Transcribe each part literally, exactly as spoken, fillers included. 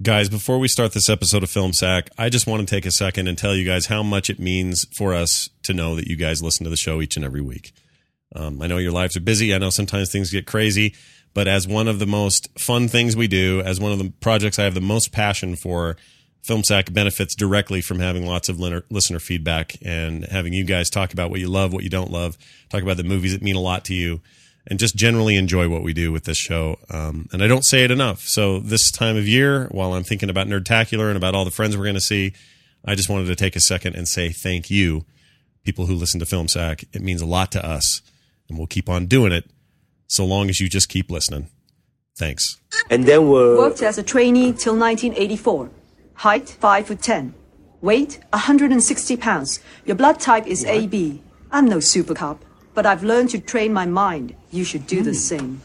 Guys, before we start this episode of Film Sack, I just want to take a second and tell you guys how much it means for us to know that you guys listen to the show each and every week. Um, I know your lives are busy. I know sometimes things get crazy, but as one of the most fun things we do, as one of the projects I have the most passion for, Film Sack benefits directly from having lots of listener feedback and having you guys talk about what you love, what you don't love, talk about the movies that mean a lot to you, and just generally enjoy what we do with this show. Um, and I don't say it enough. So this time of year, while I'm thinking about Nerdtacular and about all the friends we're going to see, I just wanted to take a second and say thank you, people who listen to Film Sack. It means a lot to us, and we'll keep on doing it so long as you just keep listening. Thanks. And then we're... Worked as a trainee till nineteen eighty-four. Height, five foot ten. Weight, one hundred sixty pounds. Your blood type is A B. I'm no super cop, but I've learned to train my mind. You should do mm. the same.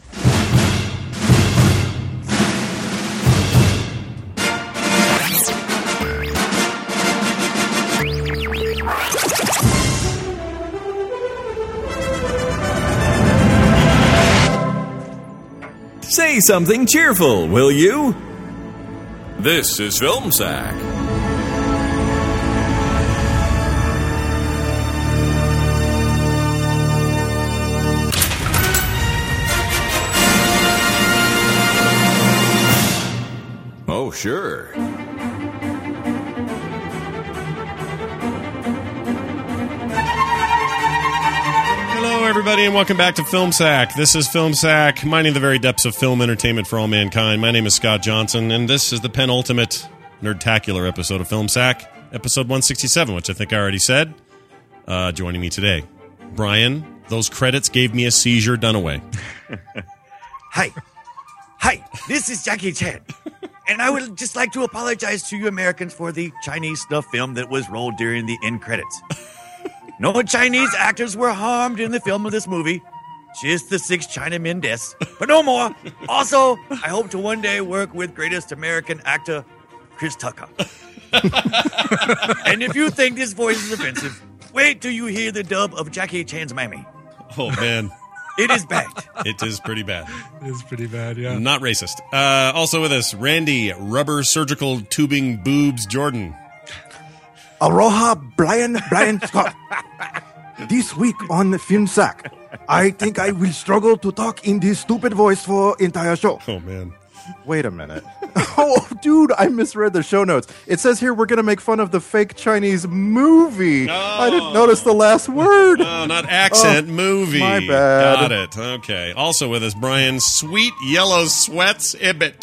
Say something cheerful, will you? This is Film Sack. Oh, sure. Hello, everybody, and welcome back to Film Sack. This is Film Sack, mining the very depths of film entertainment for all mankind. My name is Scott Johnson, and this is the penultimate Nerdtacular episode of Film Sack, episode one sixty-seven, which I think I already said. Uh, joining me today, Brian. Those credits gave me a seizure. Dunaway. Hi. Hi, this is Jackie Chan. And I would just like to apologize to you Americans for the Chinese snuff film that was rolled during the end credits. No Chinese actors were harmed in the film of this movie. Just the six Chinamen deaths, but no more. Also, I hope to one day work with greatest American actor, Chris Tucker. And if you think this voice is offensive, wait till you hear the dub of Jackie Chan's Mammy. Oh, man. It is bad. It is pretty bad. It is pretty bad, yeah. Not racist. Uh, also with us, Randy, rubber surgical tubing boobs Jordan. Aloha, Brian, Brian Scott. This week on the Film Sack, I think I will struggle to talk in this stupid voice for entire show. Oh, man. Wait a minute. Oh, dude, I misread the show notes. It says here we're going to make fun of the fake Chinese movie. Oh. I didn't notice the last word. No, not accent, oh, movie. My bad. Got it. Okay. Also with us, Brian, sweet yellow sweats Ibbett.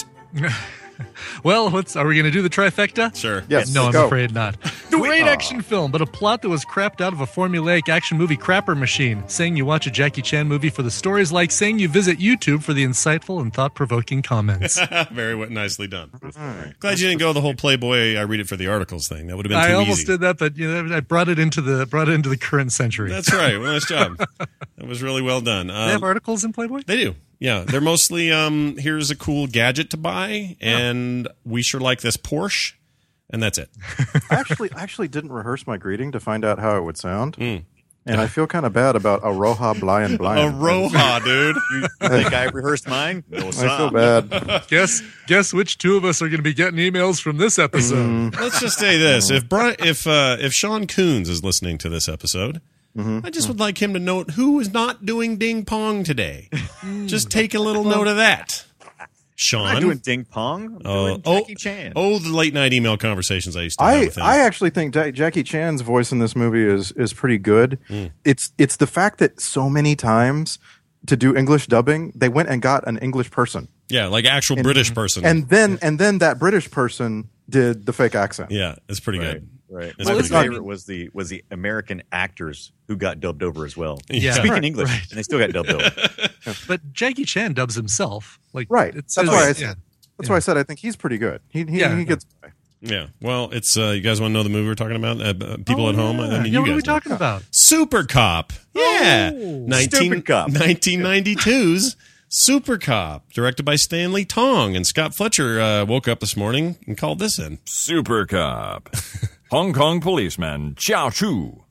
Well, what's are we going to do the trifecta? Sure. Yes. No, I'm go. afraid not. Great action film, but a plot that was crapped out of a formulaic action movie crapper machine. Saying you watch a Jackie Chan movie for the stories like saying you visit YouTube for the insightful and thought-provoking comments. Very nicely done. Right. Glad you didn't go the whole Playboy I read it for the articles thing. That would have been too I almost easy. did that, but you know, I brought it into the brought it into the current century. That's right. Well, nice job. That was really well done. Um, they have articles in Playboy? They do. Yeah, they're mostly um, here's a cool gadget to buy, and we sure like this Porsche, and that's it. I actually, I actually didn't rehearse my greeting to find out how it would sound. Mm. And I feel kind of bad about Aroha Blind Blind. Aroha, dude. You think I rehearsed mine? No, I feel bad. Guess guess which two of us are going to be getting emails from this episode. Mm. Let's just say this: if Brian, if uh, if Sean Coons is listening to this episode. Mm-hmm. I just would like him to note who is not doing ding pong today. Just take a little note of that. Sean. I'm not doing ding pong. I'm uh, doing Jackie oh, Chan. Oh, the late night email conversations I used to I, have with him. I actually think ja- Jackie Chan's voice in this movie is is pretty good. Mm. It's it's the fact that so many times to do English dubbing, they went and got an English person. Yeah, like actual and, British person. And then and then that British person did the fake accent. Yeah, it's pretty right, good. Right. It's My pretty favorite good. was the was the American actors who got dubbed over as well. Yeah. Speaking Right, English, right. and they still got dubbed over. But Jackie Chan dubs himself. Like Right. It That's says, why I, yeah. that's Yeah. why I said I think he's pretty good. He he, Yeah, he yeah. gets Yeah. Well, it's uh, you guys want to know the movie we're talking about? Uh, people Oh, at home. yeah. I mean, Yeah, you what guys are we know. talking about? Super Cop. Yeah. Oh. nineteen, Stupid Cop. nineteen ninety-two's Super Cop, directed by Stanley Tong. And Scott Fletcher uh, woke up this morning and called this in. Super Cop. Hong Kong policeman Chow Chu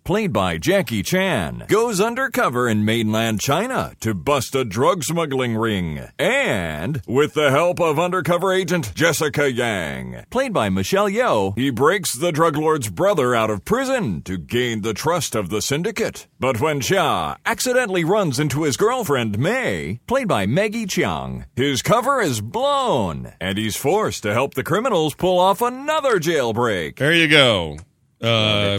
played by Jackie Chan, goes undercover in mainland China to bust a drug smuggling ring. And, with the help of undercover agent Jessica Yang, played by Michelle Yeoh, he breaks the drug lord's brother out of prison to gain the trust of the syndicate. But when Chia accidentally runs into his girlfriend May, played by Maggie Cheung, his cover is blown, and he's forced to help the criminals pull off another jailbreak. There you go. Uh,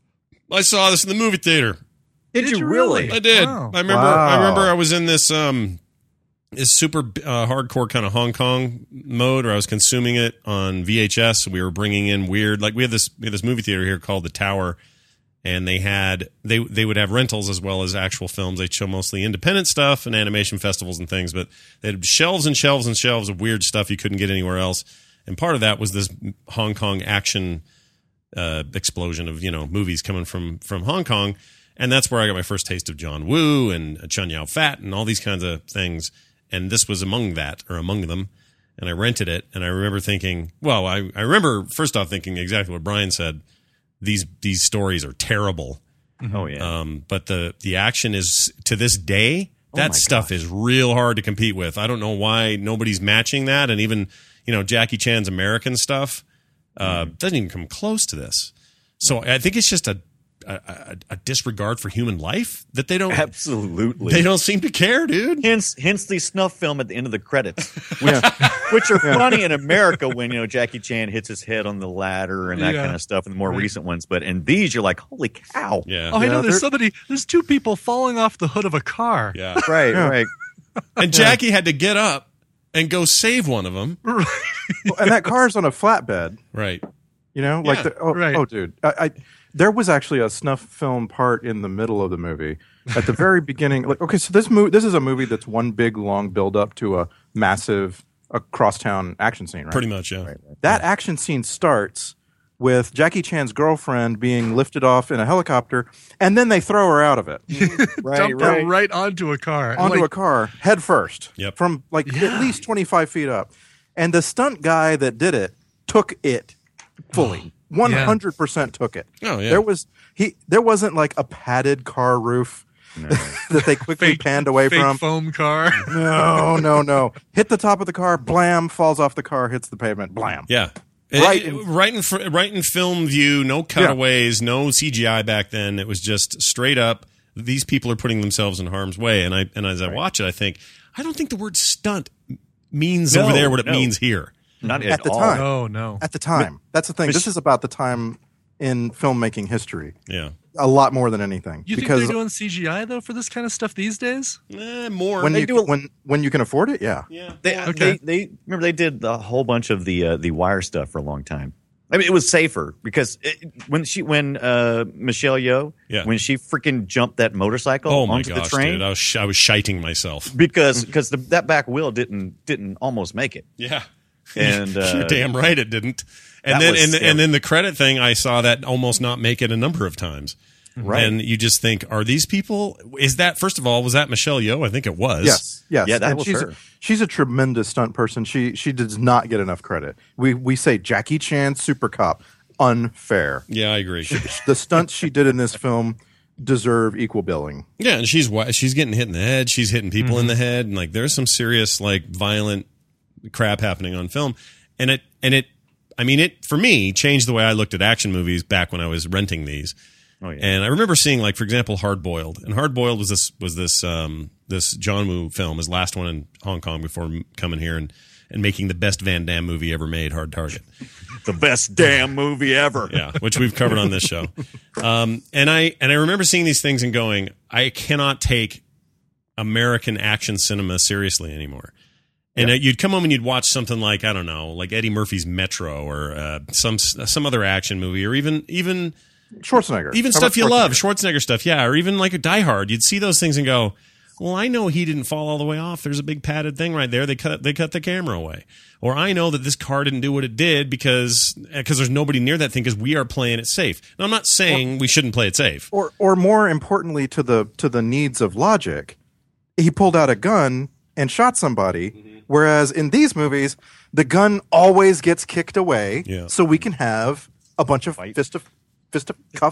I saw this in the movie theater. Did, Did you really? I did. Wow. I remember. Wow. I remember. I was in this um, this super uh, hardcore kind of Hong Kong mode, where I was consuming it on V H S. We were bringing in weird, like we had this we had this movie theater here called the Tower. And they had they they would have rentals as well as actual films. They'd show mostly independent stuff and animation festivals and things, but they had shelves and shelves and shelves of weird stuff you couldn't get anywhere else. And part of that was this Hong Kong action uh, explosion of you know movies coming from from Hong Kong, and that's where I got my first taste of John Woo and Chun Yao Fat and all these kinds of things. And this was among that or among them. And I rented it, and I remember thinking, well, I I remember first off thinking exactly what Brian said. These these stories are terrible. Oh yeah. Um, but the the action is to this day. Oh That my stuff gosh. is real hard to compete with. I don't know why nobody's matching that, and even you know Jackie Chan's American stuff uh, Mm-hmm. doesn't even come close to this. So I think it's just a a, a a disregard for human life that they don't Absolutely. they don't seem to care, dude. Hence, hence the snuff film at the end of the credits, which, which are funny in America when you know Jackie Chan hits his head on the ladder and that Yeah. kind of stuff, and the more recent ones. But in these, you're like, holy cow! Yeah, Oh, I Yeah, know. There's they're- somebody. There's two people falling off the hood of a car. yeah. Right, right. And Jackie had to get up and go save one of them. Well, and that car's on a flatbed. Right. You know, like Yeah, the, oh, right. oh, dude, I, I there was actually a snuff film part in the middle of the movie at the very beginning. Like, okay, so this movie, this is a movie that's one big long build up to a massive a crosstown action scene, right? Pretty much, yeah. That action scene starts with Jackie Chan's girlfriend being lifted off in a helicopter, and then they throw her out of it Right, Dumped her right. right onto a car. onto Like, a car head first, Yep. from like at least twenty-five feet up. And the stunt guy that did it took it fully. one hundred percent took it. Oh, yeah. There was he there wasn't like a padded car roof that they quickly fake, panned away fake from. foam car. No, no, no. Hit the top of the car, blam, falls off the car, hits the pavement, blam. Yeah. Right It- in- right in fr- right in film view, no cutaways, no C G I back then. It was just straight up. These people are putting themselves in harm's way, and I and as I watch it, I think I don't think the word stunt means No, over there what it no. means here. Not At at, the all. time. No, no. At the time. That's the thing. This is about the time in filmmaking history. Yeah, A lot more than anything. You think because they're doing C G I though for this kind of stuff these days? eh, more. when They you do a- when when you can afford it, yeah. yeah, They, Okay. they, they remember they did a whole bunch of the uh, the wire stuff for a long time. I mean, it was safer because it, when she when uh, Michelle Yeoh Yeah. when she freaking jumped that motorcycle oh my onto gosh, the train dude, I was sh- I was shiting myself. because because the, that back wheel didn't didn't almost make it. Yeah, And, uh, you're damn right it didn't. And that then was and, scary. and then the credit thing, I saw that almost not make it a number of times. Right. And you just think, are these people? Is that first of all, was that Michelle Yeoh? I think it was. Yes, yes. Yeah, that And was she's her. A, she's a tremendous stunt person. She she does not get enough credit. We we say Jackie Chan Super Cop, unfair. Yeah, I agree. The stunts she did in this film deserve equal billing. Yeah, and she's wi- she's getting hit in the head. She's hitting people Mm-hmm. in the head, and like there's some serious like violent crap happening on film. And it and it, I mean, it for me changed the way I looked at action movies back when I was renting these. Oh, yeah. And I remember seeing like, for example, Hard Boiled, and Hard Boiled was this was this um, this John Woo film, his last one in Hong Kong before m- coming here and and making the best Van Damme movie ever made, Hard Target. The best damn movie ever. Yeah, which we've covered on this show. Um, and I and I remember seeing these things and going, I cannot take American action cinema seriously anymore. And uh, you'd come home and you'd watch something like, I don't know, like Eddie Murphy's Metro or uh, some some other action movie, or even even Schwarzenegger. even How stuff about you love, Schwarzenegger? Schwarzenegger stuff, yeah, or even like a Die Hard. You'd see those things and go, well, I know he didn't fall all the way off. There's a big padded thing right there. They cut they cut the camera away. Or I know that this car didn't do what it did because because there's nobody near that thing because we are playing it safe. Now, I'm not saying we shouldn't play it safe. Or or more importantly to the to the needs of logic, he pulled out a gun and shot somebody. Mm-hmm. Whereas in these movies, the gun always gets kicked away, Yeah. so we can have a bunch of fist of fist of cuffs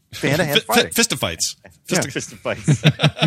hand-to-hand fighting. Fist of fights. Yeah. Fist of fights.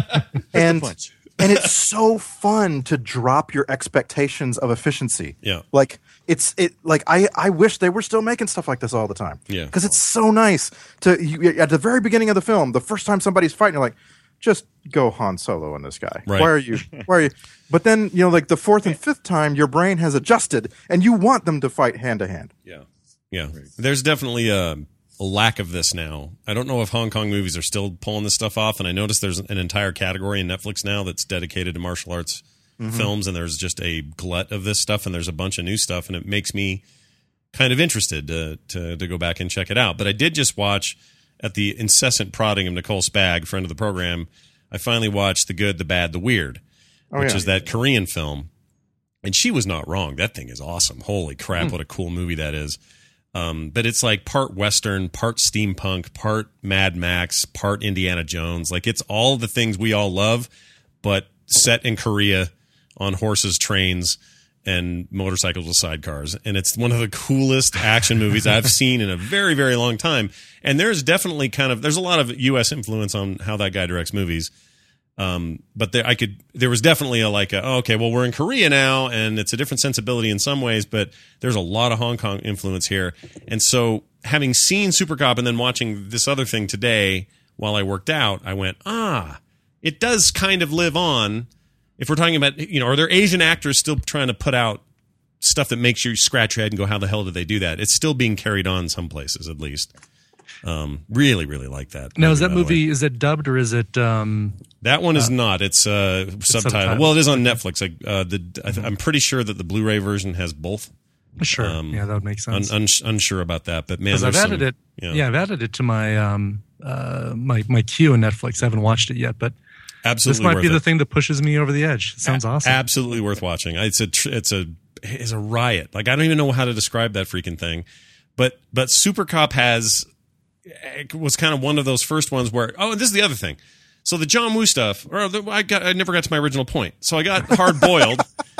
and punch. and it's so fun to drop your expectations of efficiency. Yeah. Like it's it like I I wish they were still making stuff like this all the time. Yeah. Because it's so nice to you, at the very beginning of the film, the first time somebody's fighting, you're like, just go Han Solo on this guy. Right. Why are you? Why are you? But then you know, like the fourth and fifth time, your brain has adjusted, and you want them to fight hand to hand. Yeah. Yeah. There's definitely a, a lack of this now. I don't know if Hong Kong movies are still pulling this stuff off, and I noticed there's an entire category in Netflix now that's dedicated to martial arts mm-hmm. films, and there's just a glut of this stuff, and there's a bunch of new stuff, and it makes me kind of interested to to, to go back and check it out. But I did just watch, at the incessant prodding of Nicole Spag, friend of the program, I finally watched The Good, the Bad, the Weird, Oh, which yeah. is that Korean film. And she was not wrong. That thing is awesome. Holy crap, what a cool movie that is. Um, but it's like part Western, part steampunk, part Mad Max, part Indiana Jones. Like it's all the things we all love, but set in Korea on horses, trains, and motorcycles with sidecars. And it's one of the coolest action movies I've seen in a very, very long time. And there's definitely kind of, there's a lot of U S influence on how that guy directs movies. Um, but there, I could, there was definitely a like, a, oh, okay, well, we're in Korea now and it's a different sensibility in some ways, but there's a lot of Hong Kong influence here. And so having seen Super Cop and then watching this other thing today while I worked out, I went, ah, it does kind of live on. If we're talking about, you know, are there Asian actors still trying to put out stuff that makes you scratch your head and go, how the hell did they do that? It's still being carried on some places, at least. Um, really, really like that. Now, is that by the way. movie, is it dubbed or is it... Um, That one is uh, not. It's uh, subtitled. subtitled. Well, it is on Netflix. Like, uh, the, I th- I'm pretty sure that the Blu-ray version has both. Sure. Um, yeah, that would make sense. Un- un- unsure about that, but man, Because I've there's added some, it. you know, Yeah, I've added it to my um uh my my queue on Netflix. I haven't watched it yet, but absolutely this might worth be the it. thing that pushes me over the edge. It sounds A- awesome. Absolutely worth watching. It's a tr- it's a it's a riot. Like I don't even know how to describe that freaking thing, but but Super Cop has it was kind of one of those first ones where oh, and this is the other thing. So the John Woo stuff, or the, I got I never got to my original point. So I got Hard Boiled.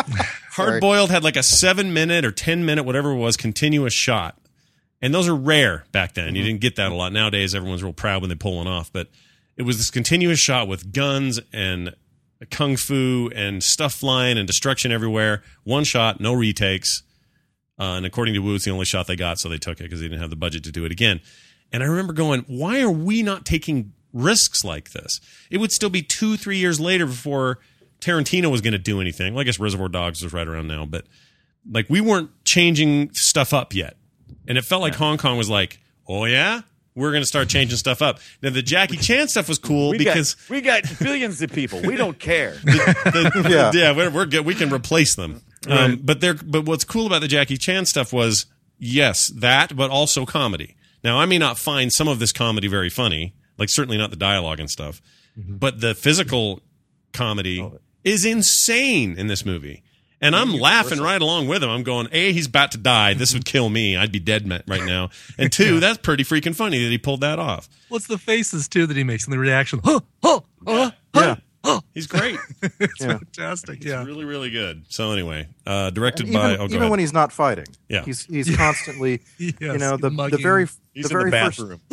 Hard Boiled had like a seven minute or ten minute, whatever it was, continuous shot. And those are rare back then. Mm-hmm. You didn't get that a lot. Nowadays, everyone's real proud when they pull one off. But it was this continuous shot with guns and kung fu and stuff flying and destruction everywhere. One shot, no retakes. Uh, and according to Woo, it's the only shot they got, so they took it because they didn't have the budget to do it again. And I remember going, why are we not taking risks like this? It would still be two, three years later before Tarantino was going to do anything. Well, I guess Reservoir Dogs was right around now, but like we weren't changing stuff up yet. And it felt like Hong Kong was like, oh yeah, we're going to start changing stuff up. Now the Jackie Chan stuff was cool we because got, we got billions of people. We don't care. the, the, Yeah. yeah, we're, we're good. We can replace them. Um, but they're, but what's cool about the Jackie Chan stuff was yes, that, but also comedy. Now I may not find some of this comedy very funny, like certainly not the dialogue and stuff, mm-hmm. but the physical comedy is insane in this movie. And I'm laughing right along with him. I'm going, A, he's about to die. This would kill me. I'd be dead right now. And two, that's pretty freaking funny that he pulled that off. What's the faces, too, that he makes and the reaction? Huh, huh, huh, Yeah. huh. He's great. It's Yeah. fantastic. It's Yeah. really, really good. So anyway, uh, directed even, by, oh, go even ahead. when he's not fighting, Yeah. he's he's constantly, Yes, you know, the the mugging. very He's the in very the first, bathroom.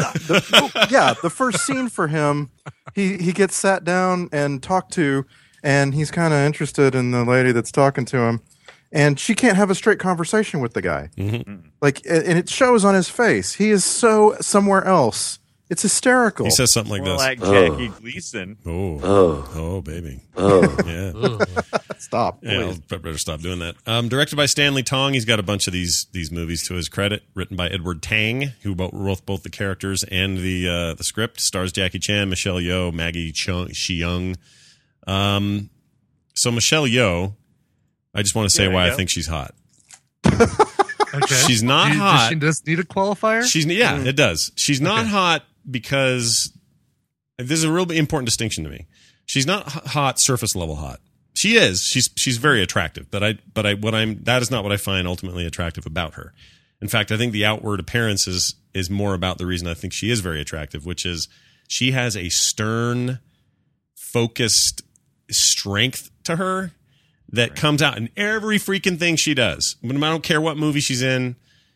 the, yeah, the first scene for him, he he gets sat down and talked to, and he's kind of interested in the lady that's talking to him, and she can't have a straight conversation with the guy, Mm-hmm. like, and it shows on his face. He is so somewhere else. It's hysterical. He says something like More this. like Jackie Gleason. Oh, oh, oh, baby. Oh, yeah. Stop. Yeah, I'll better stop doing that. Um, directed by Stanley Tong. He's got a bunch of these these movies to his credit. Written by Edward Tang, who both, wrote both the characters and the uh, the script. Stars Jackie Chan, Michelle Yeoh, Maggie Chung, Shi-young. Um, so Michelle Yeoh, I just want to say There you why I go. think she's hot. Okay. She's not Do you- hot. Does she just need a qualifier? She's yeah, it does. She's not Okay. hot because this is a real important distinction to me. She's not h- hot surface level hot. She is. She's she's very attractive, but I but I what I'm that is not what I find ultimately attractive about her. In fact, I think the outward appearance is is more about the reason I think she is very attractive, which is she has a stern, focused strength to her that comes out in every freaking thing she does. I don't care what movie she's in.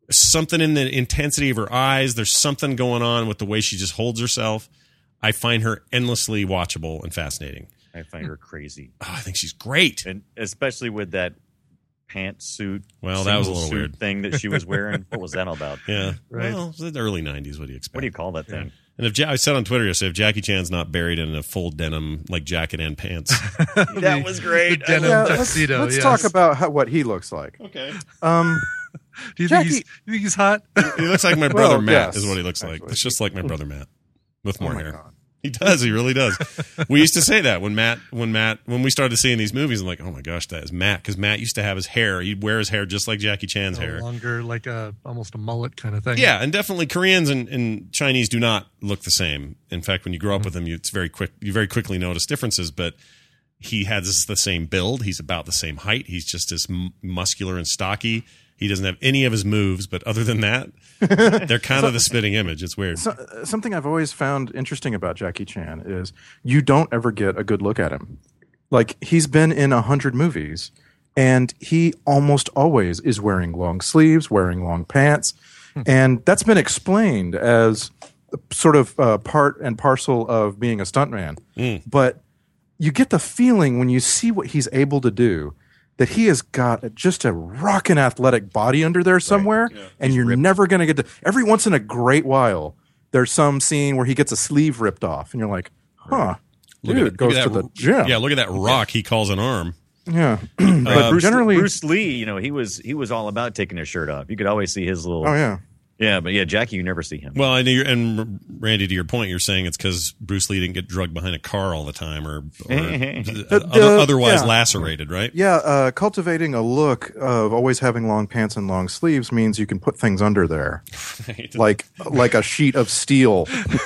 something in the intensity of her eyes. There's something going on with the way she just holds herself. I find her endlessly watchable and fascinating. I find her crazy. Oh, I think she's great. And especially with that pantsuit. Well, that was a little suit weird thing that she was wearing. What was that all about? Yeah. Right. Well, it's the early nineties. What do you expect? What do you call that Yeah. thing? And if ja- I said on Twitter yesterday, if Jackie Chan's not buried in a full denim like jacket and pants. That was great. The denim Yeah, let's, tuxedo. let's yes. talk about how, what he looks like. Okay. Um, Do you Jackie- think he's, you think he's hot? He looks like my brother Well, Matt yes, is what he looks like. actually. It's just like my brother Matt with more oh my hair. God. He does. He really does. We used to say that when Matt, when Matt, when we started seeing these movies, I'm like, oh my gosh, that is Matt. Because Matt used to have his hair. He'd wear his hair just like Jackie Chan's No hair. longer like a almost a mullet kind of thing. Yeah, and definitely Koreans and, and Chinese do not look the same. In fact, when you grow up with them, you, it's very quick. You very quickly notice differences. But he has the same build. He's about the same height. He's just as m- muscular and stocky. He doesn't have any of his moves, but other than that, they're kind of the spitting image. It's weird. So, uh, something I've always found interesting about Jackie Chan is you don't ever get a good look at him. Like, he's been in a hundred movies, and he almost always is wearing long sleeves, wearing long pants, and that's been explained as sort of uh, part and parcel of being a stuntman. Mm. But you get the feeling when you see what he's able to do that he has got just a rockin' athletic body under there somewhere, and you're never going to get to. Every once in a great while, there's some scene where he gets a sleeve ripped off, and you're like, huh, Look dude at- goes look to at the that- gym. Yeah, look at that rock he calls an arm. Yeah. but Bruce, generally, Bruce Lee, you know, he was he was all about taking his shirt off. You could always see his little. oh, yeah. Yeah, but yeah, Jackie, you never see him. Well, I know you're, and Randy, to your point, you're saying it's because Bruce Lee didn't get drugged behind a car all the time, or, or other, uh, otherwise yeah. lacerated, right? Yeah, uh, cultivating a look of always having long pants and long sleeves means you can put things under there, like like a sheet of steel.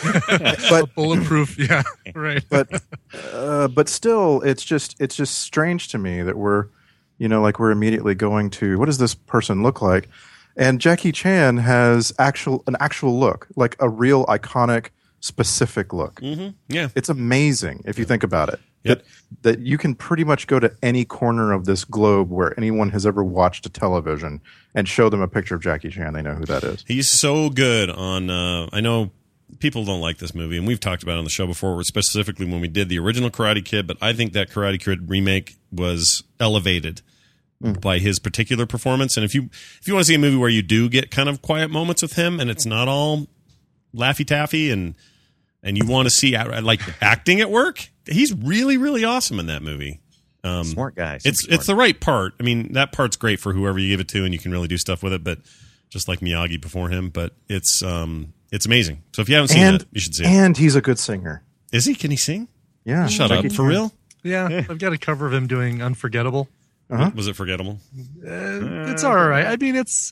but Bulletproof. Yeah. Right. but uh, but still, it's just it's just strange to me that we're, you know, like we're immediately going to what does this person look like? And Jackie Chan has actual an actual look, like a real iconic, specific look. Mm-hmm. Yeah. It's amazing if you think about it. Yep. That that you can pretty much go to any corner of this globe where anyone has ever watched a television and show them a picture of Jackie Chan. They know who that is. He's so good on. Uh, I know people don't like this movie, and we've talked about it on the show before, specifically when we did the original Karate Kid. But I think that Karate Kid remake was elevated mm. by his particular performance. And if you if you want to see a movie where you do get kind of quiet moments with him, and it's not all Laffy Taffy, and and you want to see like acting at work, he's really really awesome in that movie. Um, Smart guy. super It's smart. it's the right part. I mean, that part's great for whoever you give it to, and you can really do stuff with it. But just like Miyagi before him, but it's um it's amazing. So if you haven't seen And it, you should see it. and he's a good singer. Is he? Can he sing? Yeah, Shut Jackie up. For Chan. real? Yeah. I've got a cover of him doing Unforgettable. Uh-huh. Was it forgettable? Uh, it's all right. I mean, it's.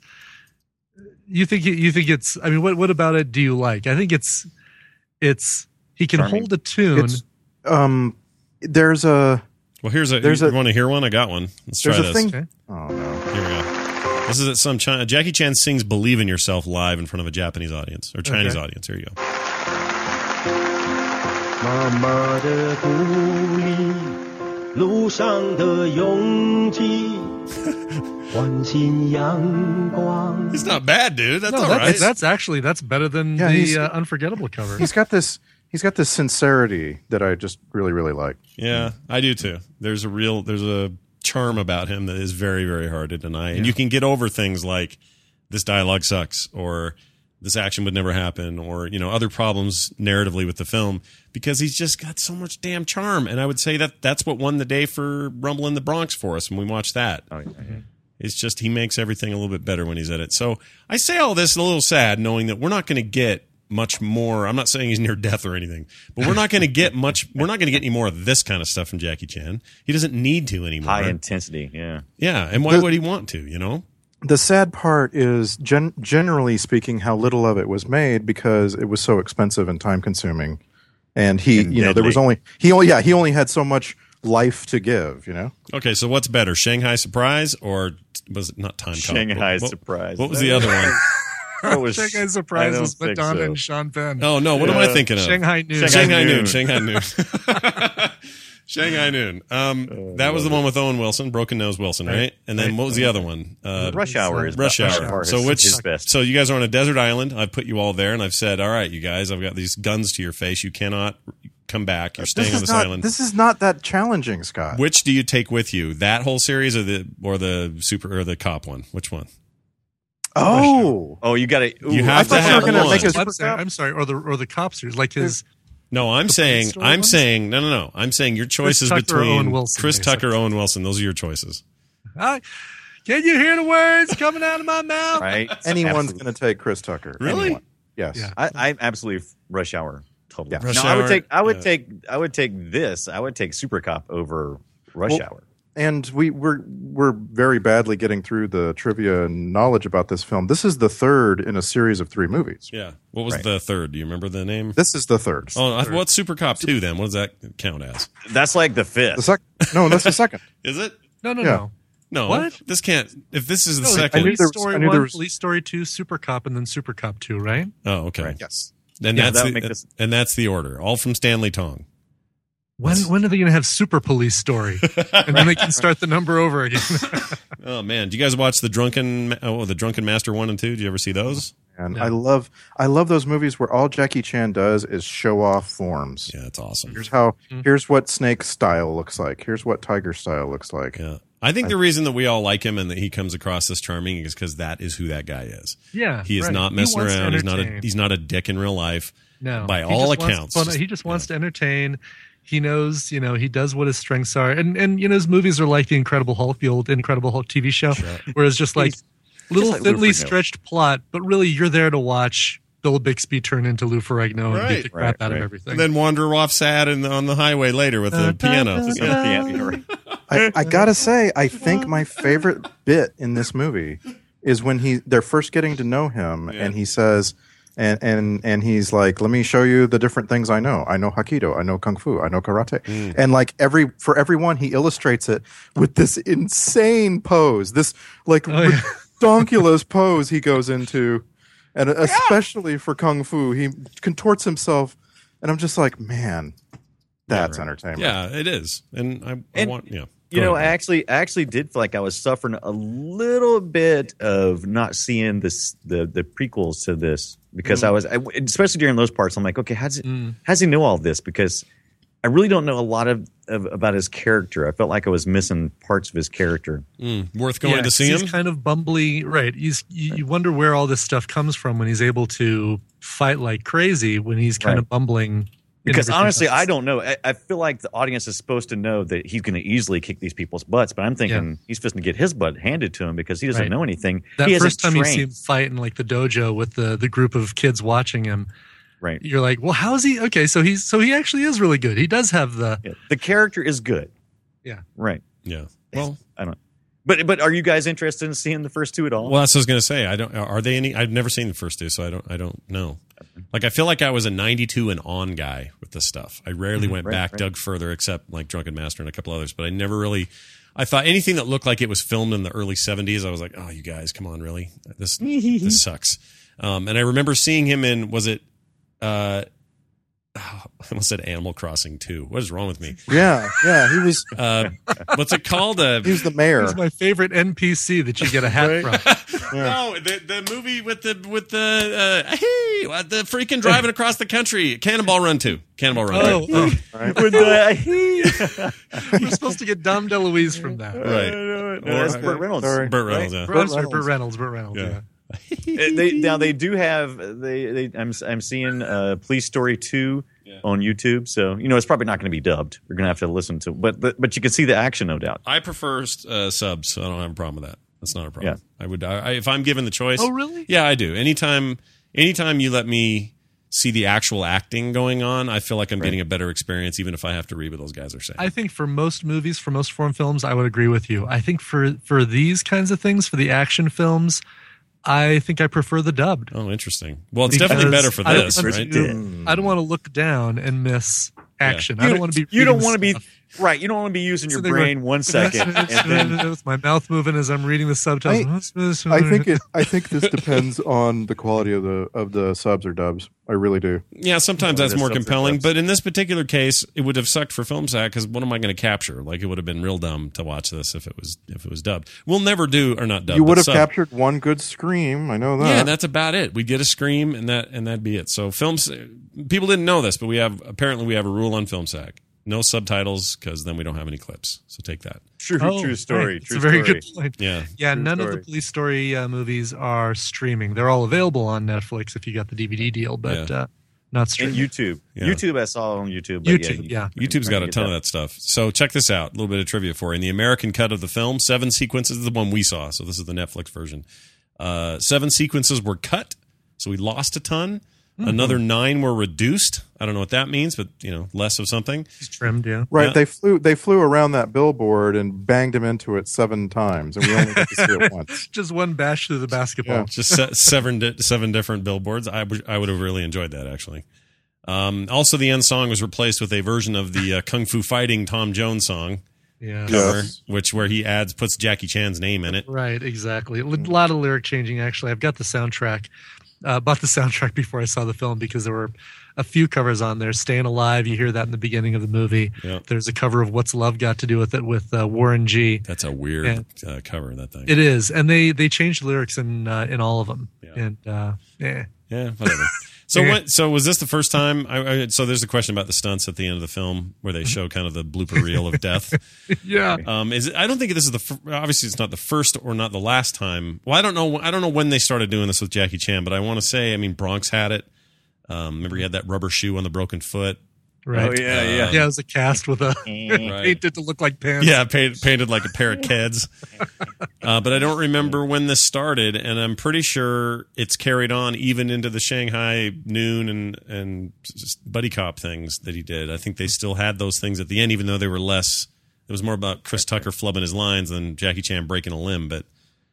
You think you think it's? I mean, what what about it do you like? I think it's, it's he can Charming. hold a tune. It's, um, there's a Well, here's a. There's you a- want to hear one? I got one. Let's try there's a this. thing. Okay. Oh no. Here we go. This is at some China. Jackie Chan sings "Believe in Yourself" live in front of a Japanese audience or Chinese Okay. audience. Here you go. 妈妈的鼓励，路上的拥挤，唤醒阳光。 It's not bad, dude. That's No, all that's, right. that's actually that's better than Yeah, he's- the uh, Unforgettable cover. He's got this. He's got this sincerity that I just really, really like. Yeah, I do too. There's a real, there's a charm about him that is very, very hard to deny. And you can get over things like this dialogue sucks, or this action would never happen, or, you know, other problems narratively with the film, because he's just got so much damn charm. And I would say that that's what won the day for Rumble in the Bronx for us when we watched that. Oh, yeah, yeah. It's just he makes everything a little bit better when he's at it. So I say all this a little sad, knowing that we're not going to get much more. I'm not saying he's near death or anything, but we're not going to get much. We're not going to get any more of this kind of stuff from Jackie Chan. He doesn't need to anymore. High intensity. Yeah. Yeah, and why The- would he want to? You know? The sad part is, gen- generally speaking, how little of it was made because it was so expensive and time consuming, and he, And you know, there was deadly. only he only yeah he only had so much life to give. You know, Okay, so what's better, Shanghai Surprise or was it not Time Cop? Shanghai What- what- Surprise. What was the other one? That was, Shanghai I Surprise don't was think Madonna so. and Sean Penn. Oh no, what am I thinking of? Shanghai News. Shanghai Shanghai Noon. Noon. Shanghai Noon. Shanghai Noon. Um, that was the one with Owen Wilson, Broken Nose Wilson, right? And then what was the other one? Uh, Rush Hour is Rush Rush Hour. Hour So is- which? is best. So you guys are on a desert island. I've put you all there, and I've said, all right, you guys, I've got these guns to your face. You cannot come back. You're staying This on is this not. island. This is not that challenging, Scott. Which do you take with you? That whole series, or the or the super or the cop one? Which one? Oh, Oh, you got to. You have I thought to you were have gonna one. make a I'm super sorry, cop. I'm sorry, or the or the cop series, like his. No, I'm saying, story I'm ones? saying, no, no, no. I'm saying your choices Tucker or between Owen Wilson, Chris basically. Tucker, Owen Wilson. Those are your choices. I, can you hear the words coming out of my mouth? Right. anyone's Absolutely. going to take Chris Tucker. Really? Anyone. Yes. Yeah. I, I absolutely Rush Hour. Totally. Yeah. Rush no, I would Hour, take. I would yeah. take. I would take this. I would take Super Cop over Rush Well, Hour. And we we're we're very badly getting through the trivia and knowledge about this film. This is the third in a series of three movies. Yeah. What was Right. the third? Do you remember the name? This is the third. Oh, I- what's Super Cop two then? What does that count as? That's like the fifth. The second. No, that's the second. Is it? No, no, Yeah. no. No. What? This can't. If this is the No, second. I knew Police there was- Story I knew one, there was- Police Story two, Super Cop, and then Super Cop two, right? Oh, okay. Right. Yes. And Yeah, that's that the, would make this- and that's the order. All from Stanley Tong. When when are they going to have Super Police Story? And then they can start the number over again. Oh man, do you guys watch the Drunken oh the Drunken Master one and two? Did you ever see those? And No. I love I love those movies where all Jackie Chan does is show off forms. Yeah, it's awesome. Here's how. Mm-hmm. Here's what Snake style looks like. Here's what Tiger style looks like. Yeah, I think the reason that we all like him and that he comes across as charming is because that is who that guy is. Yeah, He is right. not He messing wants to around. He's not a entertain. he's not a dick in real life. No, by He all just wants accounts. fun- Just- he just wants to entertain. He knows, you know, he does what his strengths are, and and you know, his movies are like the Incredible Hulk, the old Incredible Hulk T V show, where it's just like little like Lou thinly Ferrigno. stretched plot, but really you're there to watch Bill Bixby turn into Lou Ferrigno and Right, beat the crap right, out right. of everything. And then wander off sad and on the highway later with the piano. Yeah, you're right. I, I gotta say, I think my favorite bit in this movie is when he they're first getting to know him, and he says, and and and he's like, "Let me show you the different things I know. I know Hapkido, I know Kung Fu, I know Karate." And like every for everyone, he illustrates it with this insane pose, this like Oh, yeah. redonkulous pose he goes into, and especially for Kung Fu, he contorts himself, and I'm just like, man, that's entertainment. Yeah, it is. And I, I And, want yeah. You Go know, I ahead. actually, I actually did feel like I was suffering a little bit of not seeing this, the the prequels to this, because I was, I, especially during those parts, I'm like, okay, how's it, how's he know all this? Because I really don't know a lot of, of about his character. I felt like I was missing parts of his character. Mm, worth going Yeah, to see he's him. kind of bumbly, right? He's you, you wonder where all this stuff comes from when he's able to fight like crazy when he's kind Right. of bumbling. in Because everything honestly, else. I don't know. I, I feel like the audience is supposed to know that he's going to easily kick these people's butts, but I'm thinking he's supposed to get his butt handed to him because he doesn't Right. know anything. That he hasn't first time you see him trained. fight in like the dojo with the the group of kids watching him, Right. you're like, well, how is he? Okay, so he's so he actually is really good. He does have the Yeah. The character is good. yeah. Right. Yeah. Well, I don't. But but are you guys interested in seeing the first two at all? well, that's what I was going to say. I don't. Are they any? I've never seen the first two, so I don't. I don't know. Like I feel like I was a ninety-two and on guy with this stuff. I rarely went Right, back, right. dug further, except like Drunken Master and a couple others. But I never really. I thought anything that looked like it was filmed in the early seventies, I was like, oh, you guys, come on, really? This this sucks. Um, and I remember seeing him in. Was it? Uh, I almost said Animal Crossing two. What is wrong with me? Yeah, yeah. He was Uh, what's it called? Uh, he was the mayor. He's my favorite N P C that you get a hat from. No, the the movie with the with the uh, hey, what, the freaking driving across the country, Cannonball Run two, Cannonball Run. Oh, oh. With the, We're supposed to get Dom DeLuise from that. right. no, that's Burt Reynolds. Sorry. Burt Reynolds. Yeah. I'm sorry, Burt Reynolds. Burt Reynolds. Yeah. Yeah. Uh, they, now they do have they, they I'm I'm seeing uh, Police Story two on YouTube, so you know it's probably not going to be dubbed. You're going to have to listen to, but but but you can see the action, no doubt. I prefer uh, subs, so I don't have a problem with that. That's not a problem. Yeah. I would I, if I'm given the choice. Oh, really? Yeah, I do. Anytime, anytime you let me see the actual acting going on, I feel like I'm getting a better experience, even if I have to read what those guys are saying. I think for most movies, for most foreign films, I would agree with you. I think for for these kinds of things, for the action films, I think I prefer the dubbed. oh, interesting. Well, it's definitely Because better for I don't this, want right? to- I don't want to look down and miss action. I You don't want to be. You don't reading want to be. stuff. Right. You don't want to be using your So they brain go, one second and then with my mouth moving as I'm reading the subtitles. I think it. I think this depends on the quality of the of the subs or dubs. I really do. Yeah, sometimes Oh, that's there's more something compelling. that's- But in this particular case, it would have sucked for FilmSack because what am I going to capture? Like, it would have been real dumb to watch this if it was if it was dubbed. We'll never do or not dubbed. You would but have sub. captured one good scream. I know that. Yeah, that's about it. We'd get a scream and that and that'd be it. So films, people didn't know this, but we have apparently we have a rule on FilmSack: no subtitles because then we don't have any clips. So take that. true, Oh, true story. right. True It's a very story. good point. Yeah. Yeah, True none of story. the police story uh, movies are streaming. They're all available on Netflix if you got the D V D deal, but Yeah. uh, not And streaming. YouTube. Yeah. YouTube, I saw on YouTube. But YouTube, yeah. YouTube's got a ton of that stuff. So check this out. A little bit of trivia for you. In the American cut of the film, seven sequences is the one we saw. So this is the Netflix version. Uh, seven sequences were cut. So we lost a ton. Mm-hmm. Another nine were reduced. I don't know what that means, but you know, less of something. It's trimmed, yeah. Right, Yeah. they flew. They flew around that billboard and banged him into it seven times, and we only got to see it once. Just one bash through the basketball. Yeah. Just se- seven di- seven different billboards. I would I would have really enjoyed that actually. Um, also, the end song was replaced with a version of the uh, Kung Fu Fighting Tom Jones song Yeah. cover, Yes. which where he adds puts Jackie Chan's name in it. Right, exactly. A lot of lyric changing, actually. I've got the soundtrack. Uh, bought the soundtrack before I saw the film because there were a few covers on there. Staying Alive, you hear that in the beginning of the movie. Yeah. There's a cover of What's Love Got to Do with It with uh, Warren G. That's a weird Yeah. uh, cover. That thing. It is, and they they changed lyrics in uh, in all of them. Yeah. And uh, yeah, Yeah, whatever. So, when, so was this the first time? I, I, so, there's a question about the stunts at the end of the film where they show kind of the blooper reel of death. yeah. Um, is it, I don't think this is the fir- obviously it's not the first or not the last time. Well, I don't know. I don't know when they started doing this with Jackie Chan, but I want to say, I mean, Bronx had it. Um, remember, he had that rubber shoe on the broken foot. Right. Oh, yeah, yeah. Yeah, it was a cast with a painted to look like pants. Yeah, painted, painted like a pair of Keds. Uh, but I don't remember when this started, and I'm pretty sure it's carried on even into the Shanghai Noon and and buddy cop things that he did. I think they still had those things at the end, even though they were less. It was more about Chris Tucker flubbing his lines than Jackie Chan breaking a limb. But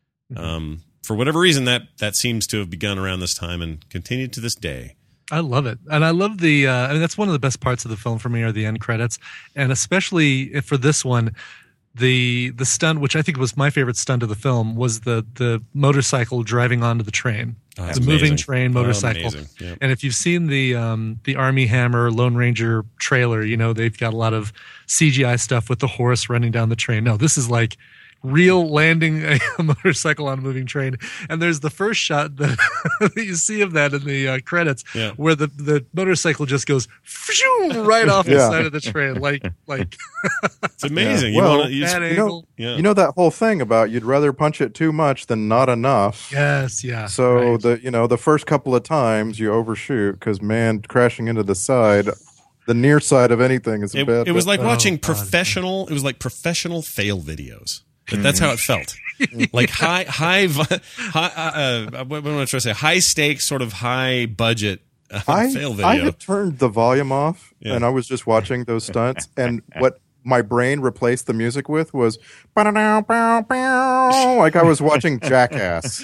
um, for whatever reason, that that seems to have begun around this time and continued to this day. I love it, and I love the. Uh, I mean, that's one of the best parts of the film for me are the end credits, and especially for this one, the the stunt, which I think was my favorite stunt of the film, was the the motorcycle driving onto the train. Oh, It's that's a moving amazing. train Oh, motorcycle. amazing. Yeah. And if you've seen the um, the Army Hammer Lone Ranger trailer, you know they've got a lot of C G I stuff with the horse running down the train. No, this is like real landing a motorcycle on a moving train. And there's the first shot that, that you see of that in the uh, credits, Yeah. where the, the motorcycle just goes phew, right off the Yeah. side of the train, like like It's amazing. Yeah. You Well, want to use that you know- angle. yeah. You know that whole thing about you'd rather punch it too much than not enough. Yes, yeah. So right. the you know the first couple of times you overshoot because man crashing into the side, the near side of anything is a It, bad. it was like Oh, watching God. professional. It was like professional fail videos. But that's how it felt. Like high, high, vi- high. Uh, uh, what, what am I trying to say? High stakes, sort of high budget uh, I, fail video. I had turned the volume off Yeah. and I was just watching those stunts. And what my brain replaced the music with was "Ba-da-dow, bow, bow," like I was watching Jackass.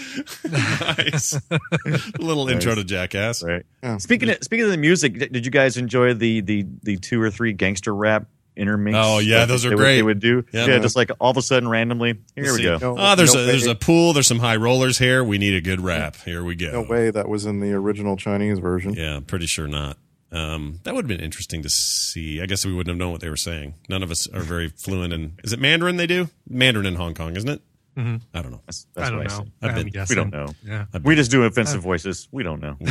Nice. A little intro to Jackass. Right. Yeah. Speaking of speaking of the music, did did you guys enjoy the the the two or three gangster rap intermix? Oh, yeah, that those are they would- great. They would do. Yeah. Yeah, just like all of a sudden, randomly. Here we See. go. No, Oh, there's no a there's way- a pool. There's some high rollers here. We need a good rap. Here we go. No way that was in the original Chinese version. Yeah, pretty sure not. Um, that would have been interesting to see. I guess we wouldn't have known what they were saying. None of us are very fluent in. Is it Mandarin they do? Mandarin in Hong Kong, isn't it? Mhm. I don't know. That's, that's I don't what know. said. I've I'm been- We guessing. don't know. Yeah. We just do offensive voices. We don't know.